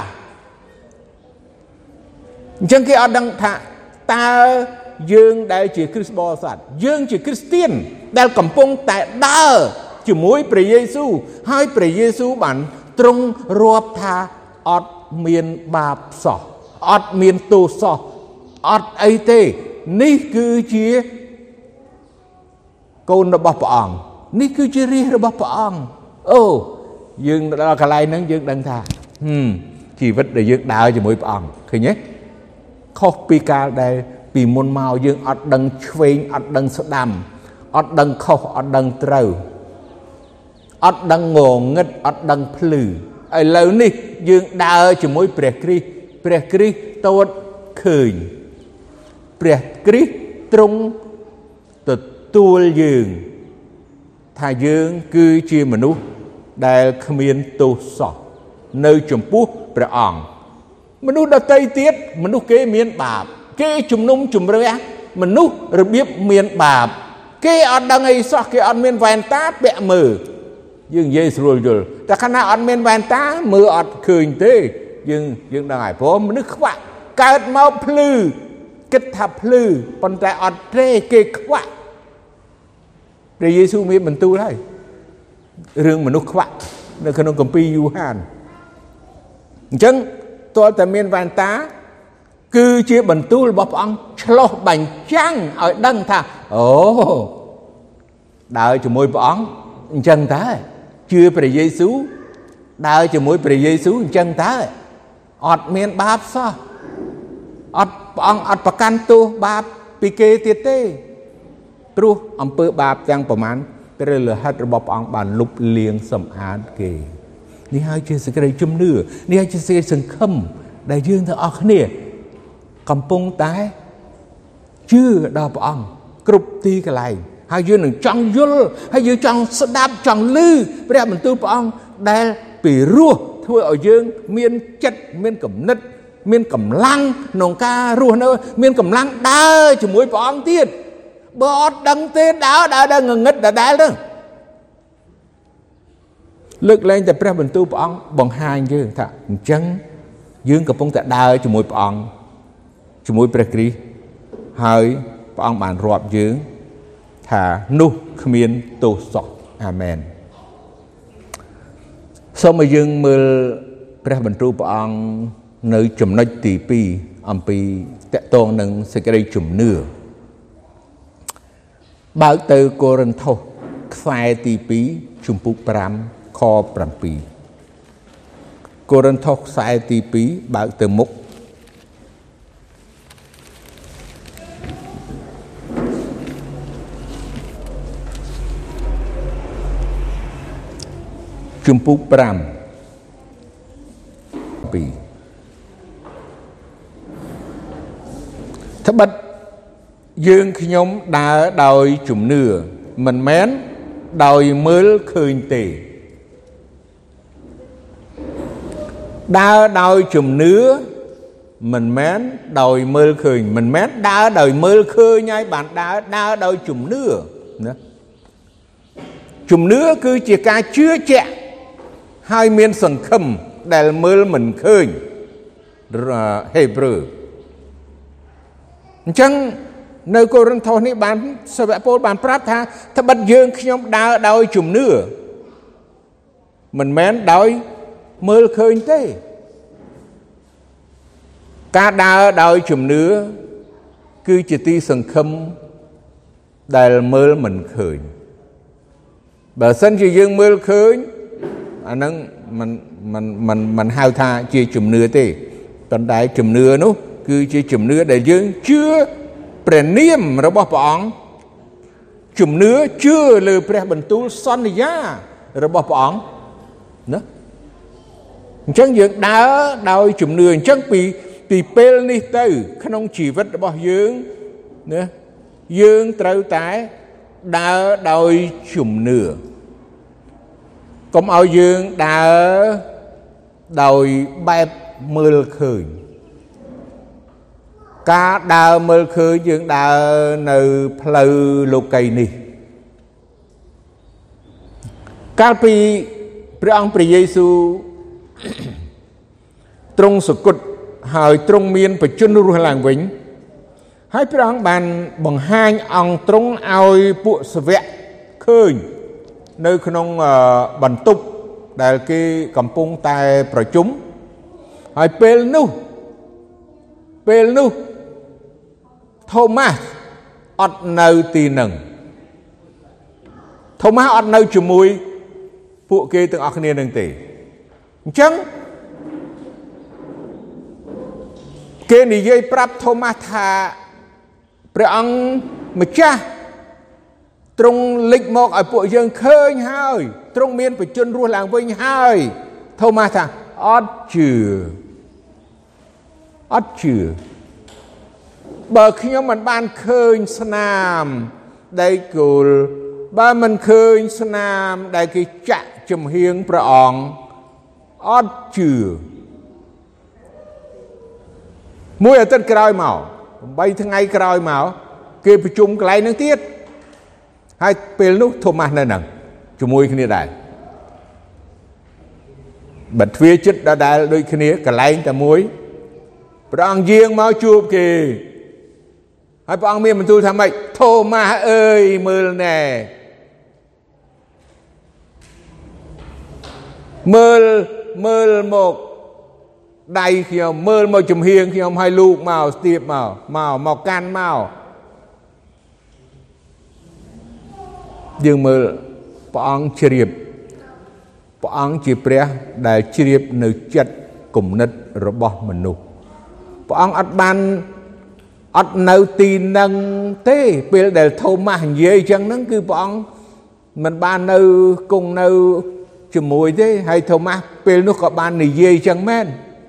អញ្ចឹងគេអត់ដឹងថាតើយើងដែលជាគ្រិស្តបរិស័ទយើងជាគ្រីស្ទៀនដែលកំពុងតែដើរជាមួយព្រះយេស៊ូវហើយព្រះយេស៊ូវបានទ្រង់រាប់ថាអត់មានបាបសោះអត់មានទោសសោះអត់អីទេនេះគឺជាកូនរបស់ព្រះអង្គនេះគឺជារាជរបស់ព្រះអង្គអូយើងដល់កន្លែងហ្នឹងយើងដឹងថាជីវិតដែលយើងដើរជាមួយព្រះអង្គឃើញទេខុសពីកាលដែលពីមុនមកយើងអត់ដឹងឆ្វេងអត់ដឹងស្ដាំអត់ដឹងខុសអត់ដឹងត្រូវអត់ដឹងងងឹតអត់ដឹងភ្លឺឥឡូវនេះយើងដើរជាមួយព្រះគ្រីស្ទព្រះគ្រីស្ទតួតឃើញព្រះគ្រីស្ទទ្រង់ទទួលយើងថាយើងគឺជាមនុស្សដែលគ្មានទោសសោះនៅចំពោះព្រះអង្គមនុស្សដទៃទៀតមនុស្សគេមានបាបគេជំនុំជម្រះមនុស្សរបៀបមានបាបគេអត់ដឹងអីសោះគេអត់មានវ៉ែនតាពាក់មើលយើងនិយាយស្រួលយល់តែខណៈអត់មានវ៉ែនតាមើលអត់ឃើញទេយើងដឹងហើយព្រោះមនុស្សខ្វាក់កើតមកភ្លឺគិតថាភ្លឺប៉ុន្តែអត់ទេគេខ្វាក់ព្រះយេស៊ូវមានបន្ទូលហើយរឿងមនុស្សខ្វាក់នៅក្នុងគម្ពីរយូហានអញ្ចឹងតើតែមានវ៉ែនតាគឺជាបន្ទូលរបស់ព្រះអង្គឆ្លុះបញ្ចាំងឲ្យដឹងថាអូដើរជាមួយព្រះអង្គអញ្ចឹងតើជឿព្រះយេស៊ូវដើរជាមួយព្រះយេស៊ូវអញ្ចឹងតើអត់មានបាបសោះអត់ព្រះអង្គអត់ប្រកាន់ទោសបាបពីគេទៀតទេព្រោះអំពើបាបទាំងប្រមាណព្រះលិខិតរបស់ព្រះអង្គបានលុបលាងសម្អាតគេនេះហើយជាសេចក្តីជំនឿនេះហើយជាសេចក្តីសង្ឃឹមដែលយើងទាំងអស់គ្នាកំពុងតែជឿដល់ព្រះអង្គគ្រប់ទីកន្លែងហើយយើងនឹងចង់យល់ហើយយើងចង់ស្ដាប់ចង់ឮព្រះបន្ទូលព្រះអង្គដែលពីរោះធ្វើឲ្យយើងមានចិត្តមានគំនិតមានកម្លាំងក្នុងការរស់នៅមានកម្លាំងដើរជាមួយព្រះអង្គទៀតបើអត់ដឹងទេដើរងងឹតដដែលទៅលើកលែងតែព្រះបន្ទូលព្រះអង្គបង្ហាញយើងថាអញ្ចឹងយើងកំពុងតែដើរជាមួយព្រះអង្គជាមួយព្រះគ្រីស្ទហើយព្រះអង្គបានរាប់យើងថានោះគ្មានទោសសោះអាមែនសូមឲ្យយើងមើលព្រះបន្ទូលព្រះអង្គនៅចំណុចទី2អំពីតកតងនឹងសេចក្តីជំនឿបើកទៅកូរិនថូសខ្សែទី2ជំពូក5ខ7កូរិនថូសខ្សែទី2បើកទៅមុខជំពូក5 2ត្បិតយើងខ្ញុំដើរដោយជំនឿមិនមែនដោយមើលឃើញទេដើរដោយជំនឿមិនមែនដោយមើលឃើញមិនមែនដើរដោយមើលឃើញហើយបានដើរដោយជំនឿណាជំនឿគឺជាការជឿជាក់ហើយមានសង្ឃឹមដែលមើលមិនឃើញហេព្រើរអញ្ចឹងនៅកូរិនថូសនេះបានសាវកប៉ូលបានប្រាប់ថាត្បិតយើងខ្ញុំដើរដោយជំនឿមិនមែនដោយមើលឃើញទេការដើរដោយជំនឿគឺជាទីសង្ឃឹមដែលមើលមិនឃើញបើសិនជាយើងមើលឃើញអាហ្នឹងមិនហៅថាជាជំនឿទេប៉ុន្តែជំនឿនោះគឺជាជំនឿដែលយើងជឿព្រះនាមរបស់ព្រះអង្គជំនឿជឿលើព្រះបន្ទូលសន្យារបស់ព្រះអង្គណាអញ្ចឹងយើងដើរដោយជំនឿអញ្ចឹងពីពេលនេះទៅក្នុងជីវិតរបស់យើងណាយើងត្រូវតែដើរដោយជំនឿកុំឲ្យយើងដើរដោយបែបមើលឃើញការដើរមើលឃើញយើងដើរនៅផ្លូវលោកីនេះកាលពីព្រះអង្គព្រះយេស៊ូវទ្រង់សុគតហើយទ្រង់មានបជនរស់ឡើងវិញហើយព្រះអង្គបានបង្ហាញអង្គទ្រង់ឲ្យពួកសាវកឃើញនៅក្នុងបន្ទប់ដែលគេកំពុងតែប្រជុំហើយពេលនោះថូម៉ាស់អត់នៅទីនឹងថូម៉ាស់អត់នៅជាមួយពួកគេទាំងអស់គ្នានឹងទេអញ្ចឹងគេនិយាយប្រាប់ថូម៉ាស់ថាព្រះអង្គម្ចាស់ទ្រង់លេចមកឲ្យពួកយើងឃើញហើយទ្រង់មានបជនរស់ឡើងវិញហើយថូម៉ាស់ថាអត់ជឿបើខ្ញុំមិនបានឃើញស្នាមដែលគោលបើមិនឃើញស្នាមដែលគេចាក់ចំហៀងព្រះអង្គអត់ជឿមួយអាទិត្យក្រោយមក8ថ្ងៃក្រោយមកគេប្រជុំកន្លែងនឹងទៀតហើយពេលនោះថូម៉ាស់នៅនឹងជាមួយគ្នាដែរបើទ្វារចិត្តដដែលដូចគ្នាកន្លែងតែមួយព្រះអង្គយាងមកជួបគេហើយព្រះអង្គមានបន្ទូលថាម៉េចថូម៉ាស់អើយមើលណែមើលមកដៃខ្ញុំមើលមកចំហៀងខ្ញុំឲ្យលូកមកស្ទាបមកកាន់មកយើងមើលព្រះអង្គជ្រាបព្រះអង្គជាព្រះដែលជ្រាបនៅចិត្តគំនិតរបស់មនុស្សព្រះអង្គអត់នៅទីនឹងទេពេលដែលថូម៉ាស់និយាយអញ្ចឹងហ្នឹងគឺព្រះអង្គមិនបាននៅគង់នៅជាមួយទេហើយថូម៉ាស់ពេលនោះក៏បាននិយាយអញ្ចឹងមែន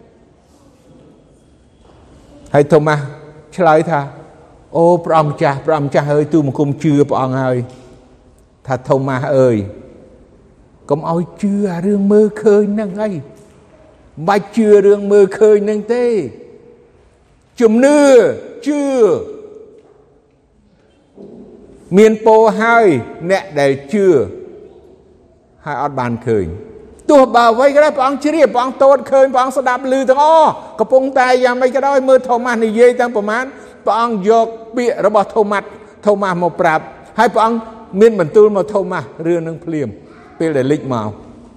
ហើយថូម៉ាស់ឆ្លើយថាអូព្រះអង្គម្ចាស់អើយទូលបង្គំជឿព្រះអង្គហើយថាថូម៉ាស់អើយកុំឲ្យជឿអារឿងមើលឃើញហ្នឹងអីមិនបាច់ជឿរឿងមើលឃើញហ្នឹងទេជំនឿជឿមានពោហើយអ្នកដែលជឿហើយអត់បានឃើញទោះបើអ្វីក៏ដោយព្រះអង្គជ្រាបព្រះអង្គតូចឃើញព្រះអង្គស្ដាប់ឮទាំងអស់កំពុងតែយ៉ាងម៉េចក៏ដោយមើលថូម៉ាស់និយាយទាំងប្រមាណព្រះអង្គយកពាក្យរបស់ថូម៉ាស់មកប្រាប់ហើយព្រះអង្គមានបន្ទូលមកថូម៉ាស់រឿងនឹងភ្លាមពេលដែលលេចមក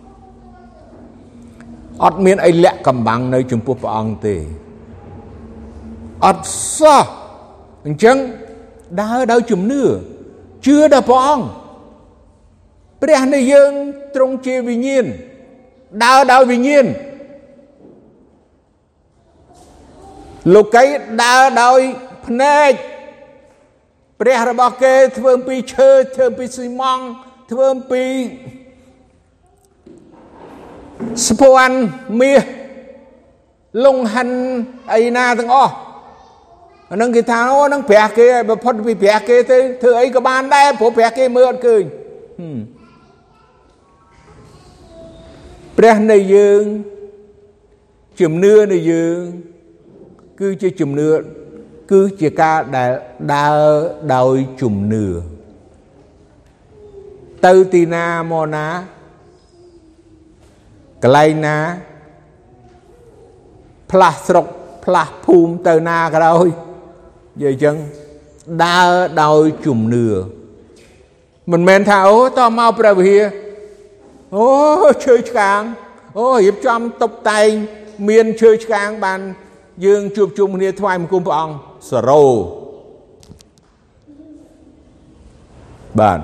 អត់មានអីលាក់កំបាំងនៅចំពោះព្រះអង្គទេអត់សោះអញ្ចឹងដើរដោយជំនឿជឿដល់ព្រះអង្គព្រះនៃយើងទ្រង់ជាវិញ្ញាណដើរដោយវិញ្ញាណលោកីដើរដោយភ្នែកព្រះរបស់គេធ្វើអំពីឈើធ្វើអំពីស៊ីម៉ង់ធ្វើអំពីស្ពាន់មាសលង្ហិនអីណាទាំងអស់អានឹងគេថាអូនឹងព្រះគេឲ្យបំផុតពីព្រះគេទៅធ្វើអីក៏បានដែរព្រោះព្រះគេមើលអត់ឃើញព្រះនៃយើងជំនឿនៃយើងគឺជាជំនឿគឺជាការដែលដើរដោយជំនឿទៅទីណាមកណាកន្លែងណាផ្លាស់ស្រុកផ្លាស់ភូមិទៅណាក៏ដោយនិយាយអញ្ចឹងដើរដោយជំនឿមិនមែនថាអូតមកព្រះវិហារអូឈើឆ្កាងអូរៀបចំតុបតែងមានឈើឆ្កាងបានយើងជួបជុំគ្នាថ្វាយបង្គំព្រះអង្គសរោបាទ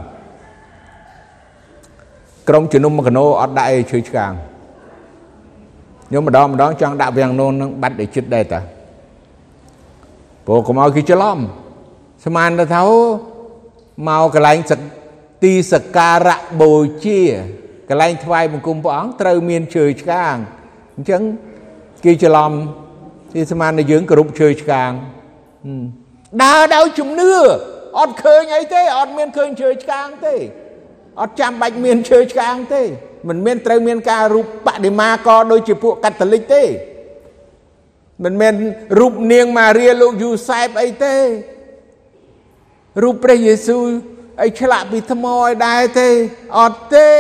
ក្រុមជំនុំមកណូអត់ដាក់អីឈើឆ្កាងខ្ញុំម្ដងចង់ដាក់វាំងនោននឹងបាត់ឲ្យចិត្តដែរតាព្រោះកុំឲ្យគេច្រឡំស្មានទៅថាមកកន្លែងទីសក្ការៈបូជាកន្លែងថ្វាយបង្គំព្រះអង្គត្រូវមានឈើឆ្កាងអញ្ចឹងគេច្រឡំទីស្មានតែយើងគោរពឈើឆ្កាងដើរដោយជំនឿអត់ឃើញអីទេអត់មានឃើញឈើឆ្កាងទេអត់ចាំបាច់មានឈើឆ្កាងទេមិនមានត្រូវមានការរូបបដិមាក៏ដូចជាពួកកាតូលិកទេមិនមែនរូបនាងម៉ារីលោកយូសែបអីទេរូបព្រះយេស៊ូវអីឆ្លាក់ពីថ្មឲ្យដែរទេអត់ទេ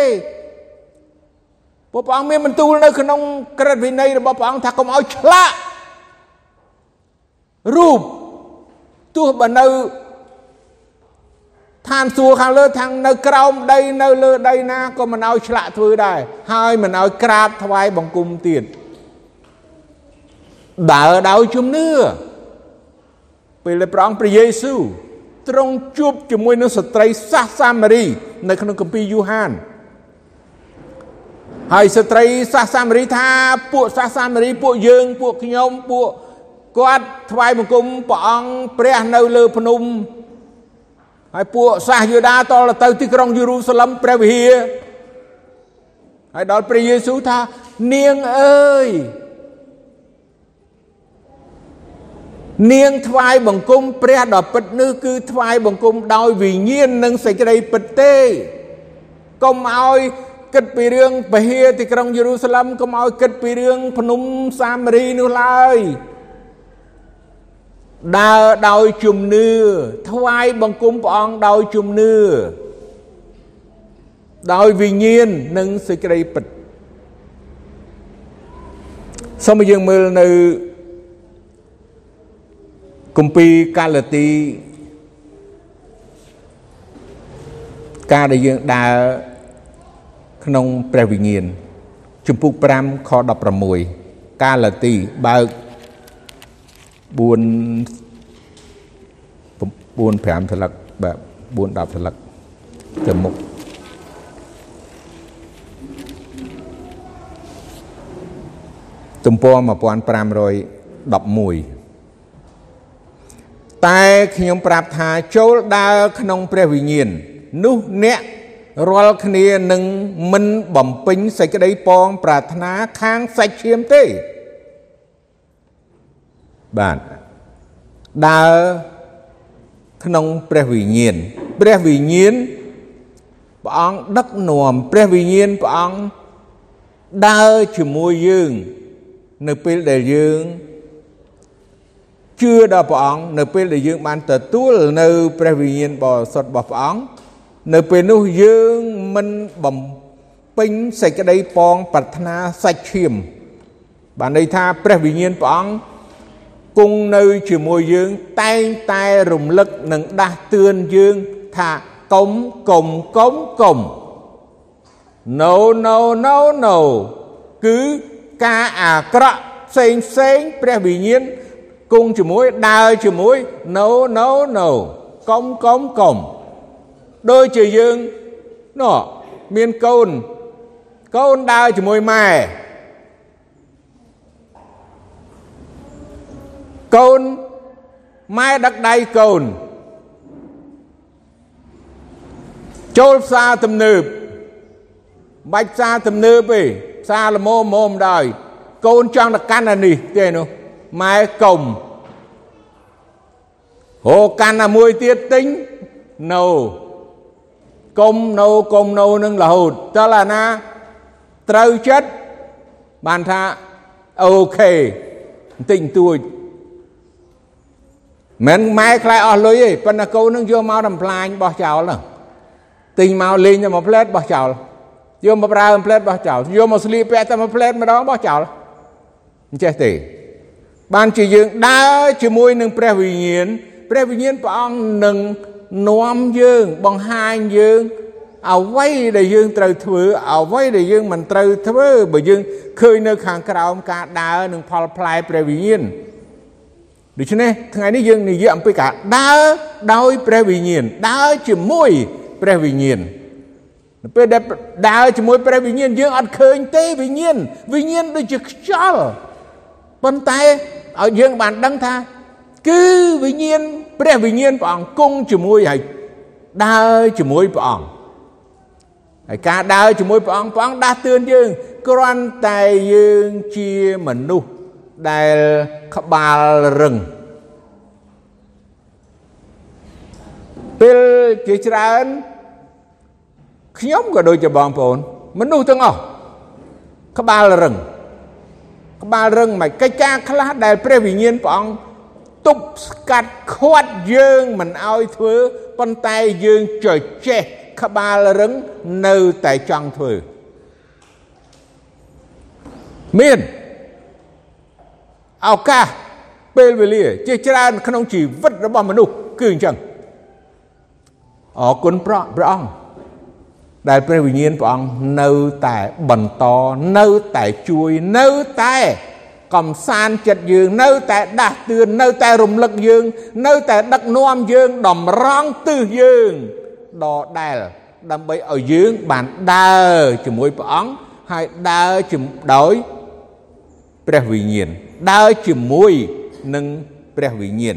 ព្រះអង្គមានបន្ទូលនៅក្នុងក្រឹតវិន័យរបស់ព្រះអង្គថាកុំឲ្យឆ្លាក់រូបទោះបើនៅឋានសួគ៌ខាងលើខាងនៅក្រោមដីនៅលើដីណាក៏មិនឲ្យឆ្លាក់ធ្វើដែរហើយមិនឲ្យក្រាបថ្វាយបង្គំទៀតដើរដោយជំនឿពេលដែលព្រះអង្គព្រះយេស៊ូវទ្រង់ជួបជាមួយនឹងស្ត្រីសាសសាមារីនៅក្នុងគម្ពីរយូហានហើយស្ត្រីសាសសាមារីថាពួកសាសសាមារីពួកយើងពួកខ្ញុំពួកគាត់ថ្វាយបង្គំព្រះអង្គព្រះនៅលើភ្នំហើយពួកសាសយូដាតលទៅទីក្រុងយេរូសាឡិមព្រះវិហារហើយដល់ព្រះយេស៊ូវថានាងអើយនាងថ្វាយបង្គំព្រះដ៏ពិតនេះគឺថ្វាយបង្គំដោយវិញ្ញាណនិងសេចក្តីពិតទេកុំឲ្យគិតពីរឿងពហិទីក្រុងយេរូសាឡិមកុំឲ្យគិតពីរឿងភ្នំសាមារីនោះឡើយដើរដោយជំនឿថ្វាយបង្គំព្រះអង្គដោយជំនឿដោយវិញ្ញាណនិងសេចក្តីពិតសូមយើងមើលនៅគម្ពីរកាឡាទីការដែលយើងដើរក្នុងព្រះវិញ្ញាណជំពូក5ខ16កាឡាទីបើក4 5 ថ្លឹកបាទ4 10ថ្លឹកទៅមុខទំព័រ1511តែខ្ញុំប្រាប់ថាចូលដើរក្នុងព្រះវិញ្ញាណនោះអ្នករាល់គ្នានឹងមិនបំពេញសេចក្តីពងប្រាថ្នាខាងសាច់ឈាមទេបាទដើរក្នុងព្រះវិញ្ញាណព្រះវិញ្ញាណព្រះអង្គដឹកនាំព្រះវិញ្ញាណព្រះអង្គដើរជាមួយយើងនៅពេលដែលយើងជឿដល់ព្រះអង្គនៅពេលដែលយើងបានទទួលនៅព្រះវិញ្ញាណបរិសុទ្ធរបស់ព្រះអង្គនៅពេលនោះយើងមិនបំពេញសេចក្តីពងប្រាថ្នាសាច់ឈាមបានន័យថាព្រះវិញ្ញាណព្រះអង្គគង់នៅជាមួយយើងតែងតែរំលឹកនិងដាស់តឿនយើងថាកុំ no no no no គឺការអាក្រក់ផ្សេងព្រះវិញ្ញាណគង់ជាមួយដើរជាមួយ no no no កុំដូចជាយើងនោះមានកូនដើរជាមួយម៉ែកូនម៉ែដឹកដៃកូនចូលផ្សារទំនើបបាច់ផ្សារទំនើបទេផ្សារល្មមដែរកូនចង់ទៅកាន់អានេះទេនោះម៉ែកុំហូកាន់អាមួយទៀតទិញ no កុំ no នឹងរហូតតើអាណាត្រូវចិត្តបានថាអូខេបន្តិចបន្តួចមិនម៉ែខ្លាចអស់លុយទេប៉ុន្តែកូននឹងយកមកដំផ្លាញបោះចោលហ្នឹងទិញមកលេងតែមួយផ្លែតបោះចោលយកមកប្រើមួយផ្លែតបោះចោលយកមកស្លៀកពាក់តែមួយផ្លែតម្ដងបោះចោលមិនចេះទេបានជាយើងដើរជាមួយនឹងព្រះវិញ្ញាណព្រះអង្គនឹងនាំយើងបង្ហាញយើងអ្វីដែលយើងត្រូវធ្វើអ្វីដែលយើងមិនត្រូវធ្វើបើយើងឃើញនៅខាងក្រោមការដើរនឹងផលផ្លែព្រះវិញ្ញាណដូច្នេះថ្ងៃនេះយើងនិយាយអំពីការដើរដោយព្រះវិញ្ញាណដើរជាមួយព្រះវិញ្ញាណពេលដែលដើរជាមួយព្រះវិញ្ញាណយើងអត់ឃើញទេវិញ្ញាណដូចជាខ្យល់ប៉ុន្តែឲ្យយើងបានដឹងថាគឺវិញ្ញាណព្រះវិញ្ញាណព្រះអង្គគង់ជាមួយហើយដើរជាមួយព្រះអង្គហើយការដើរជាមួយព្រះអង្គដាស់តឿនយើងគ្រាន់តែយើងជាមនុស្សដែលក្បាលរឹងពេលជាច្រើនខ្ញុំក៏ដូចជាបងប្អូនមនុស្សទាំងអស់ក្បាលរឹងមិនកិច្ចការខ្លះដែលព្រះវិញ្ញាណព្រះអង្គទប់ស្កាត់ខាត់យើងមិនឲ្យធ្វើប៉ុន្តែយើងចចេះក្បាលរឹងនៅតែចង់ធ្វើមានឱកាសពេលវេលាជាច្រើនក្នុងជីវិតរបស់មនុស្សគឺអញ្ចឹងអរគុណព្រះអង្គដែលព្រះវិញ្ញាណព្រះអង្គនៅតែបន្តនៅតែជួយនៅតែកំសាន្តចិត្តយើងនៅតែដាស់តឿននៅតែរំលឹកយើងនៅតែដឹកនាំយើងតម្រង់ទិសយើងដដែលដើម្បីឲ្យយើងបានដើរជាមួយព្រះអង្គហើយដើរដោយព្រះវិញ្ញាណដើរជាមួយនឹងព្រះវិញ្ញាណ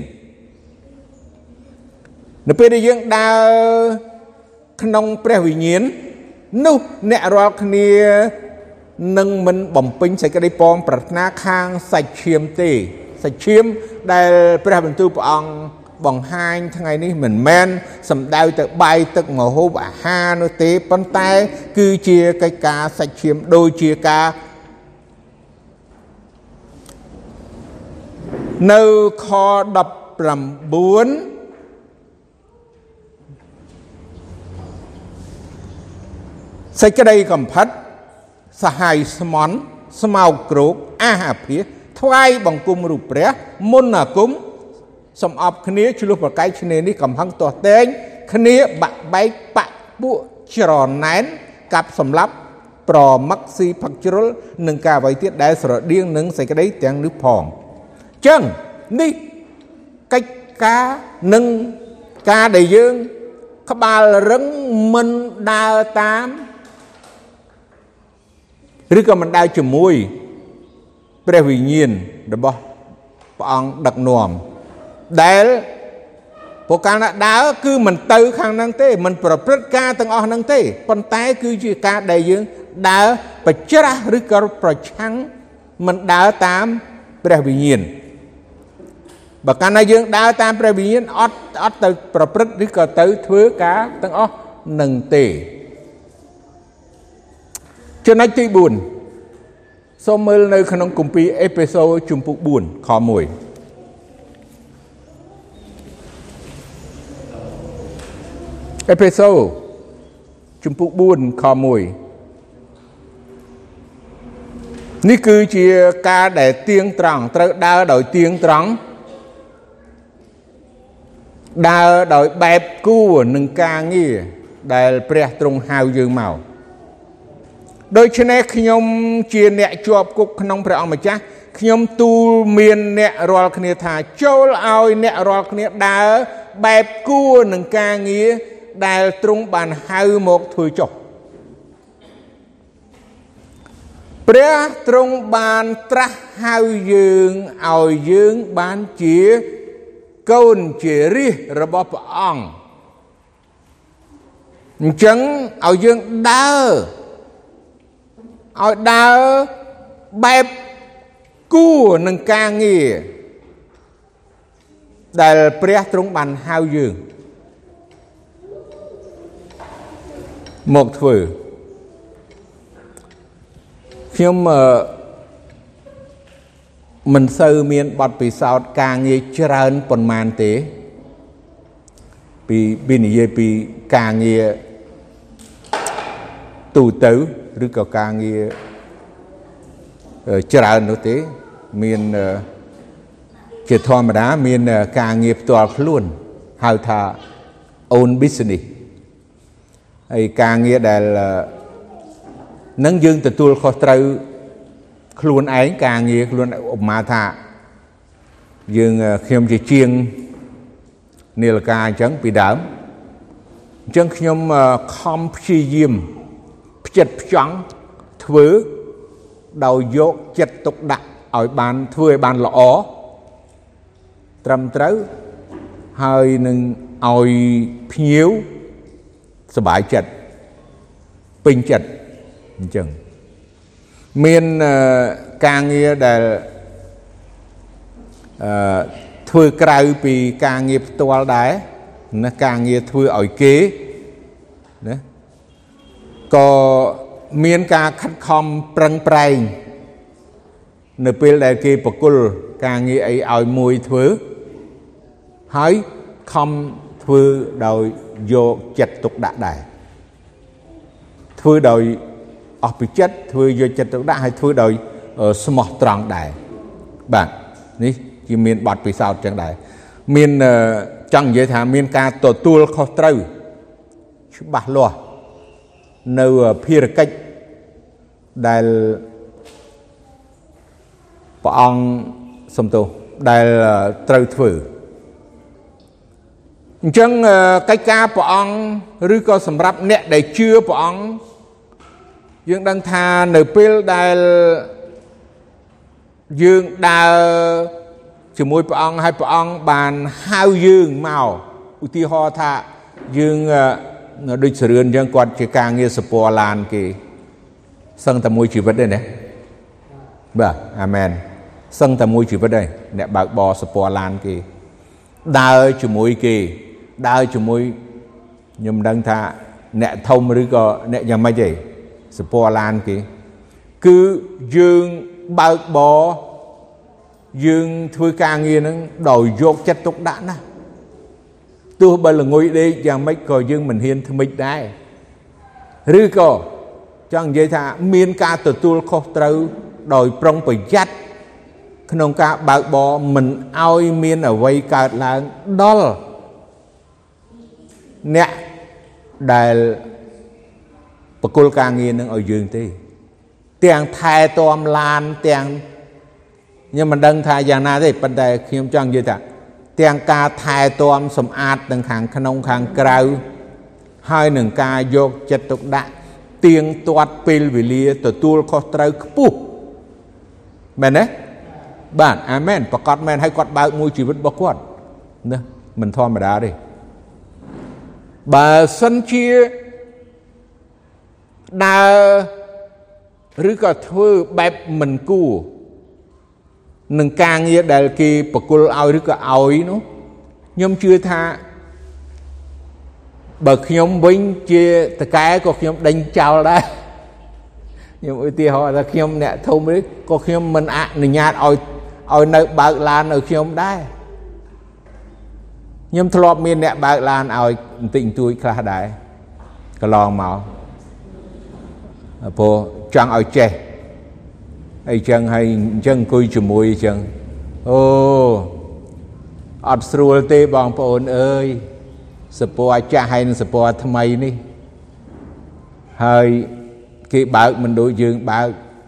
នៅពេលដែលយើងដើរក្នុងព្រះវិញ្ញាណនោះអ្នករាល់គ្នានឹងមិនបំពេញសេចក្តីពងប្រាថ្នាខាងសាច់ឈាមទេសាច់ឈាមដែលព្រះបន្ទូលព្រះអង្គបង្ហាញថ្ងៃនេះមិនមែនសំដៅទៅបាយទឹកម្ហូបអាហារនោះទេប៉ុន្តែគឺជាកិច្ចការសាច់ឈាមដូចជាការនៅខ19សេចក្តីកំផិតសហាយស្មន់ស្មោកគ្រោកអាហាភិសថ្វាយបង្គំរូបព្រះមុនអាគមសំអប់គ្នាឆ្លោះប្រកែកឈ្នានេះកំហឹងទាស់តែងគ្នាបាក់បែកបាក់ពួកច្រណែនកាប់សម្លាប់ប្រមឹកស៊ីផឹកជ្រុលនឹងការអ្វីទៀតដែលស្រដៀងនឹងសេចក្តីទាំងនេះផងចឹងនេះកិច្ចការនឹងការដែលយើងក្បាលរឹងមិនដើរតាមឬក៏មិនដើរជាមួយព្រះវិញ្ញាណរបស់ព្រះអង្គដឹកនាំដែលពួកកាលណាដើរគឺមិនទៅខាងហ្នឹងទេមិនប្រព្រឹត្តការទាំងអស់ហ្នឹងទេប៉ុន្តែគឺជាការដែលយើងដើរប្រច្រាស់ឬក៏ប្រឆាំងមិនដើរតាមព្រះវិញ្ញាណបើកាលណាយើងដើរតាមព្រះវិញ្ញាណអត់ទៅប្រព្រឹត្តឬក៏ទៅធ្វើការទាំងអស់នឹងទេចំណុចទី4សូមមើលនៅក្នុងគម្ពីរអេផេសូជំពូក4ខ1អេផេសូជំពូក4ខ1នេះគឺជាការដែលទៀងត្រង់ត្រូវដើរដោយទៀងត្រង់ដើរដោយបែបគួរនឹងការងារដែលព្រះទ្រង់ហៅយើងមកដូច្នេះខ្ញុំជាអ្នកជាប់គុកក្នុងព្រះអង្គម្ចាស់ខ្ញុំទូលមានអ្នករាល់គ្នាថាចូលឲ្យអ្នករាល់គ្នាដើរបែបគួរនឹងការងារដែលទ្រង់បានហៅមកធ្វើចុះព្រះទ្រង់បានត្រាស់ហៅយើងឲ្យយើងបានជាកូនជារាជរបស់ព្រះអង្គអញ្ចឹងឲ្យយើងដើរបែបគួរនឹងការងារដែលព្រះទ្រង់បានហៅយើងមកធ្វើខ្ញុំមិនសូវមានបទពិសោធន៍ការងារច្រើនប៉ុន្មានទេពីនិយាយពីការងារទូទៅឬក៏ការងារច្រើននោះទេមានជាធម្មតាមានការងារផ្ទាល់ខ្លួនហៅថា own business ហើយការងារដែលនឹងយើងទទួលខុសត្រូវខ្លួនឯងការងារខ្លួនឧបមាថាយើងខ្ញុំជាជាងនាឡិកាអញ្ចឹងពីដើមអញ្ចឹងខ្ញុំខំព្យាយាមផ្ចិតផ្ចង់ធ្វើដោយយកចិត្តទុកដាក់ឲ្យបានធ្វើឲ្យបានល្អត្រឹមត្រូវហើយនឹងឲ្យភ្ញៀវសប្បាយចិត្តពេញចិត្តអញ្ចឹងមានការងារដែលធ្វើក្រៅពីការងារផ្ទាល់ដែរណាការងារធ្វើឲ្យគេណាក៏មានការខិតខំប្រឹងប្រែងនៅពេលដែលគេប្រគល់ការងារអីឲ្យមួយធ្វើហើយខំធ្វើដោយយកចិត្តទុកដាក់ដែរធ្វើដោយអស់ពីចិត្តធ្វើយកចិត្តទុកដាក់ហើយធ្វើដោយស្មោះត្រង់ដែរបាទនេះជាមានបទពិសោធន៍ចឹងដែរមានចង់និយាយថាមានការទទួលខុសត្រូវ bạc lùa nơi phía cách đại bà ông xâm tu đại trời thử chẳng cái ca bà ông rư có sầm rạp nẹ để chưa bà ông dương đang tha nơi phía đại dương đào chỉ môi bà ông hay bà ông bàn hao dương màu ưu ti ho tha dương đôi sự rươn dân quạt chỉ càng nghe sập bò lan kì sân tầm môi chỉ vật đây nè bà amen sân tầm môi chỉ vật đây nè bạc bò sập bò lan kì đào chỉ môi kì đào chỉ môi nhầm đăng tha nè thông rồi có nè nhà máy gì sập bò lan kì cứ dương bạc bò dương thui càng nghe nó đòi dốt chất tục đã nè tôi bây giờ ngồi đây chẳng mấy coi dương mình hiên thưa mình đây rư có chẳng vậy thà miên ca từ tôi khó trâu đòi prong bởi dắt không ca bạc bò mình ao miên ở vây cả là đó nè đại bà cô ca nghe nó ở dương tí tiền thai tôm lan tiền nhưng mà đăng thai dạng nào thì vấn đề khi ông chẳng vậy thà tiền ca thai tôm sầm ạt từng hàng khăn hàng cào hai nâng ca vô chất tục đạn tiền toát pil vì lia từ tua khó trâu pu mền đấy bạn amen và quạt men hay quạt bao môi chỉ vật bọc quạt nè mình thò mà đá đi bà sân chia đa rứ cả thưa bẹp mình cu nâng ca nghĩa đại kỳ bậc cô ao rứ cả ao ấy nó nhưng chưa tha bậc nhóm vinh chia tất cái có nhóm đánh chào đây nhưng ưu tiên họ là nhóm nè thông đấy có nhóm mình ạ nè nhạt ôi nơi bạc lan ở nhóm đây nhưng thọp miền nè bạc lan ôi tình tôi khá đại cái lon màu po chẳng ôi chè hay chân hay chân cùi chùm mùi chân ô ọt srul tê bong ôn ơi spo cha hay spo tham mây ní hơi khi bạc mình đối dương bạc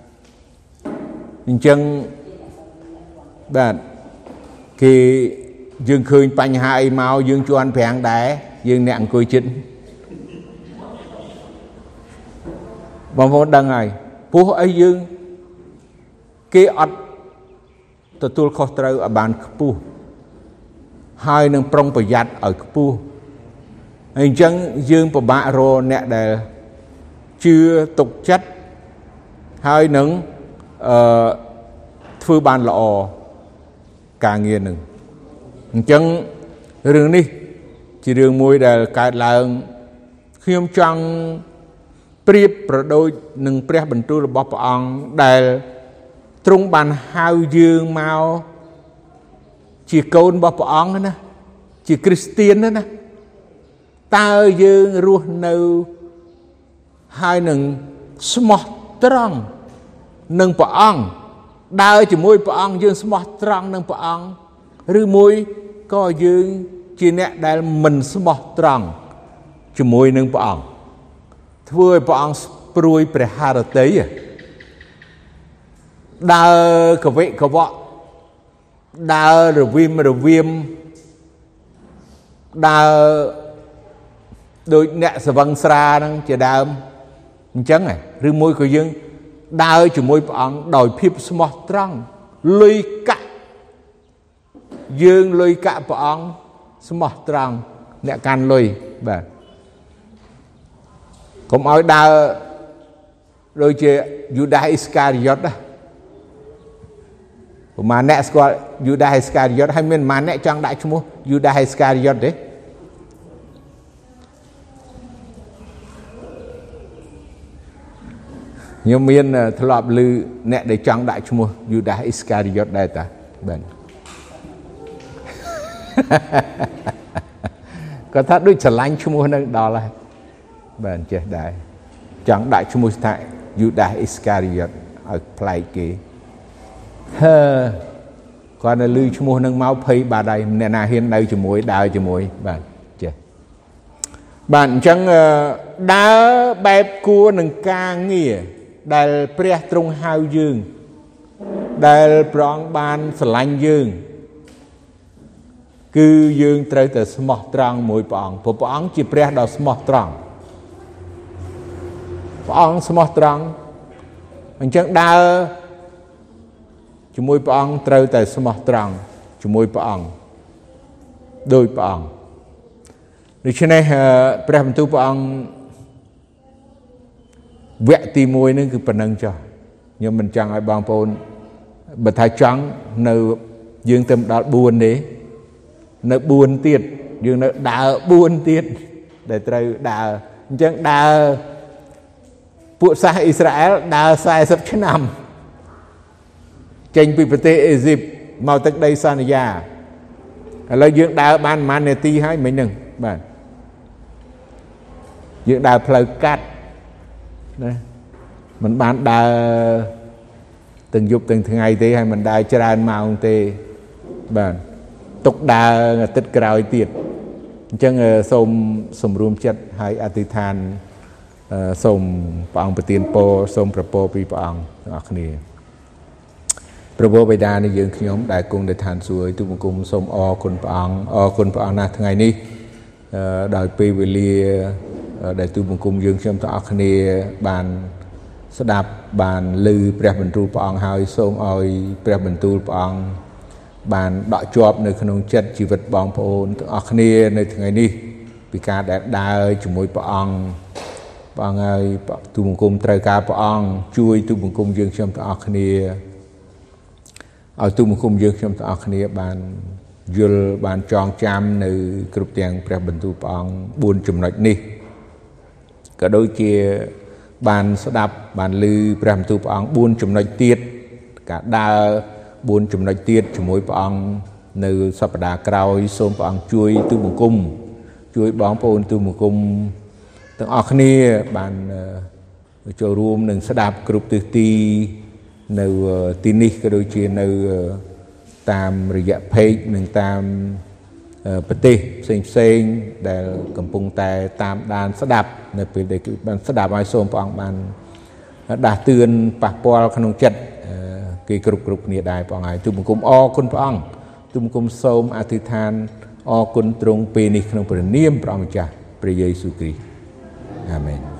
chân bạn khi dương khơi bánh hai màu dương chuan phèn đá dương nặng cùi chín bong vô đăng này phú ấy dương cái ọt từ tôi khó trâu ở bàn pu hai nâng prong bởi giặt ở pu hình chân dương của bạ rô nẹ để chưa tục chất hai nâng thư bàn lọ càng nghiền nâng hình chân rừng đi chỉ rừng mùi để cài là khi ông chăng priếp rồi đôi nâng priếp bình tru là bó bà ông để trung bàn hao dương mau chỉ côn bó bà ông đó chỉ Christian đó nè ta dương ruột nâu hai nâng smart trăng nâng bà ông đau chỉ môi bà ông dương smart trăng nâng bà ông rư môi có dương chỉ nẹ đại mình smart trăng chỉ môi nâng bà ông thưa bà ông sprui prehara tế à đau có vị có vọ đau rồi viêm đau đôi nẹ sờ văng xa năng chỉ đau chấn này rư môi của dương đau chỉ môi bọn đòi phép smart trăng lôi cạ dương lôi cạ bọn smart trăng nẹ can lôi bà cũng nói đau đôi chị Judas Iscariot đó mà nè gọi Judas Iscariot hay mình mà nè trong đại chúng Judas Iscariot đấy nhưng miền thọp lư nè để trong đại chúng Judas Iscariot đây ta bên có thắt đôi trở lanh chúng nó đó là bên chết đại trong đại chúng tại Judas Iscariot ở play kì còn là lưu cho mua nâng máu phây bà đây nè na hiên đây cho muối đào cho muối bạn chết bạn chẳng đá bẹp cua nâng ca nghĩa đại pre trung hao dương đại prong ban sanh dương cứ dương trời từ smart trăng mùi bỏng chỉ pre đào smart trăng bỏng smart trăng bạn chẳng đá chỉ mùi bỏng trời từ smart trăng chỉ mùi bỏng đôi bỏng vì thế nàyព្រះបន្ទូលព្រះអង្គវគ្គទី1នឹងគឺប៉ុណ្្នឹងចុះខ្ញុំមិនចង់ឲ្យបងប្អូនបើថាចង់នៅយើងទៅដល់4ទេនៅ4ទៀតយើងនៅដើរ4ទៀតដែលត្រូវដើរអញ្ចឹងដើរពួកសាសអ៊ីស្រាអែលដើរ40ឆ្នាំចេញពីប្រទេសអេស៊ីបមកទឹកដីសន្យាឥឡូវយើងដើរបានប្រហែលនាទីហើយមិញហ្នឹងបាទយើងដើរផ្លូវកាត់ណាមិនបានដើរទាំងយប់ទាំងថ្ងៃទេហើយមិនដើរច្រើនម៉ោងទេបាទទុកដើរអាទិត្យក្រោយទៀតអញ្ចឹងសូមសម្រួមចិត្តហើយអធិដ្ឋានសូមព្រះអង្គប្រទានពរសូមប្រពរពីព្រះអង្គទាំងអស់គ្នាព្រះបិតានៃយើងខ្ញុំដែលគង់នៅឋានសួគ៌ទូលបង្គំសូមអរគុណព្រះអង្គណាស់ថ្ងៃនេះដោយពេលវេលាដែលទូលបង្គំយើងខ្ញុំទាំងអស់គ្នាបានស្ដាប់បានឮព្រះបន្ទូលព្រះអង្គហើយសូមឲ្យព្រះបន្ទូលព្រះអង្គបានដកជាប់នៅក្នុងចិត្តជីវិតបងប្អូនទាំងអស់គ្នានៅថ្ងៃនេះពីការដែលដើរជាមួយព្រះអង្គហើយទូលបង្គំត្រូវការព្រះអង្គជួយទូលបង្គំយើងខ្ញុំទាំងអស់គ្នាឲ្យទូលបង្គំយើងខ្ញុំទាំងអស់គ្នាបានយល់បានចងចាំនៅគ្រប់ទាំងព្រះបន្ទូលព្រះអង្គ4ចំណុចនេះក៏ដូចជាបានស្ដាប់បានឮព្រះបន្ទូលព្រះអង្គ4ចំណុចទៀតការដើរ4ចំណុចទៀតជាមួយព្រះអង្គនៅសប្តាហ៍ក្រោយសូមព្រះអង្គជួយទូលបង្គំជួយបងប្អូនទូលបង្គំទាំងអស់គ្នាបានចូលរួមនឹងស្ដាប់គ្រប់ទិសទីនៅទីនេះក៏ដូចជានៅតាមរយៈpageនិងតាមប្រទេសផ្សេងដែលកំពុងតែតាមដានស្ដាប់នៅពេលដែលបានស្ដាប់ហើយសូមព្រះអង្គបានដាស់តឿនប៉ះពាល់ក្នុងចិត្តគេគ្រប់គ្នាដែរព្រះអង្គហើយទូលបង្គំអរគុណព្រះអង្គទូលបង្គំសូមអធិដ្ឋានអរគុណទ្រង់ពេលនេះក្នុងព្រះនាមព្រះម្ចាស់ព្រះយេស៊ូវគ្រីស្ទអាមែន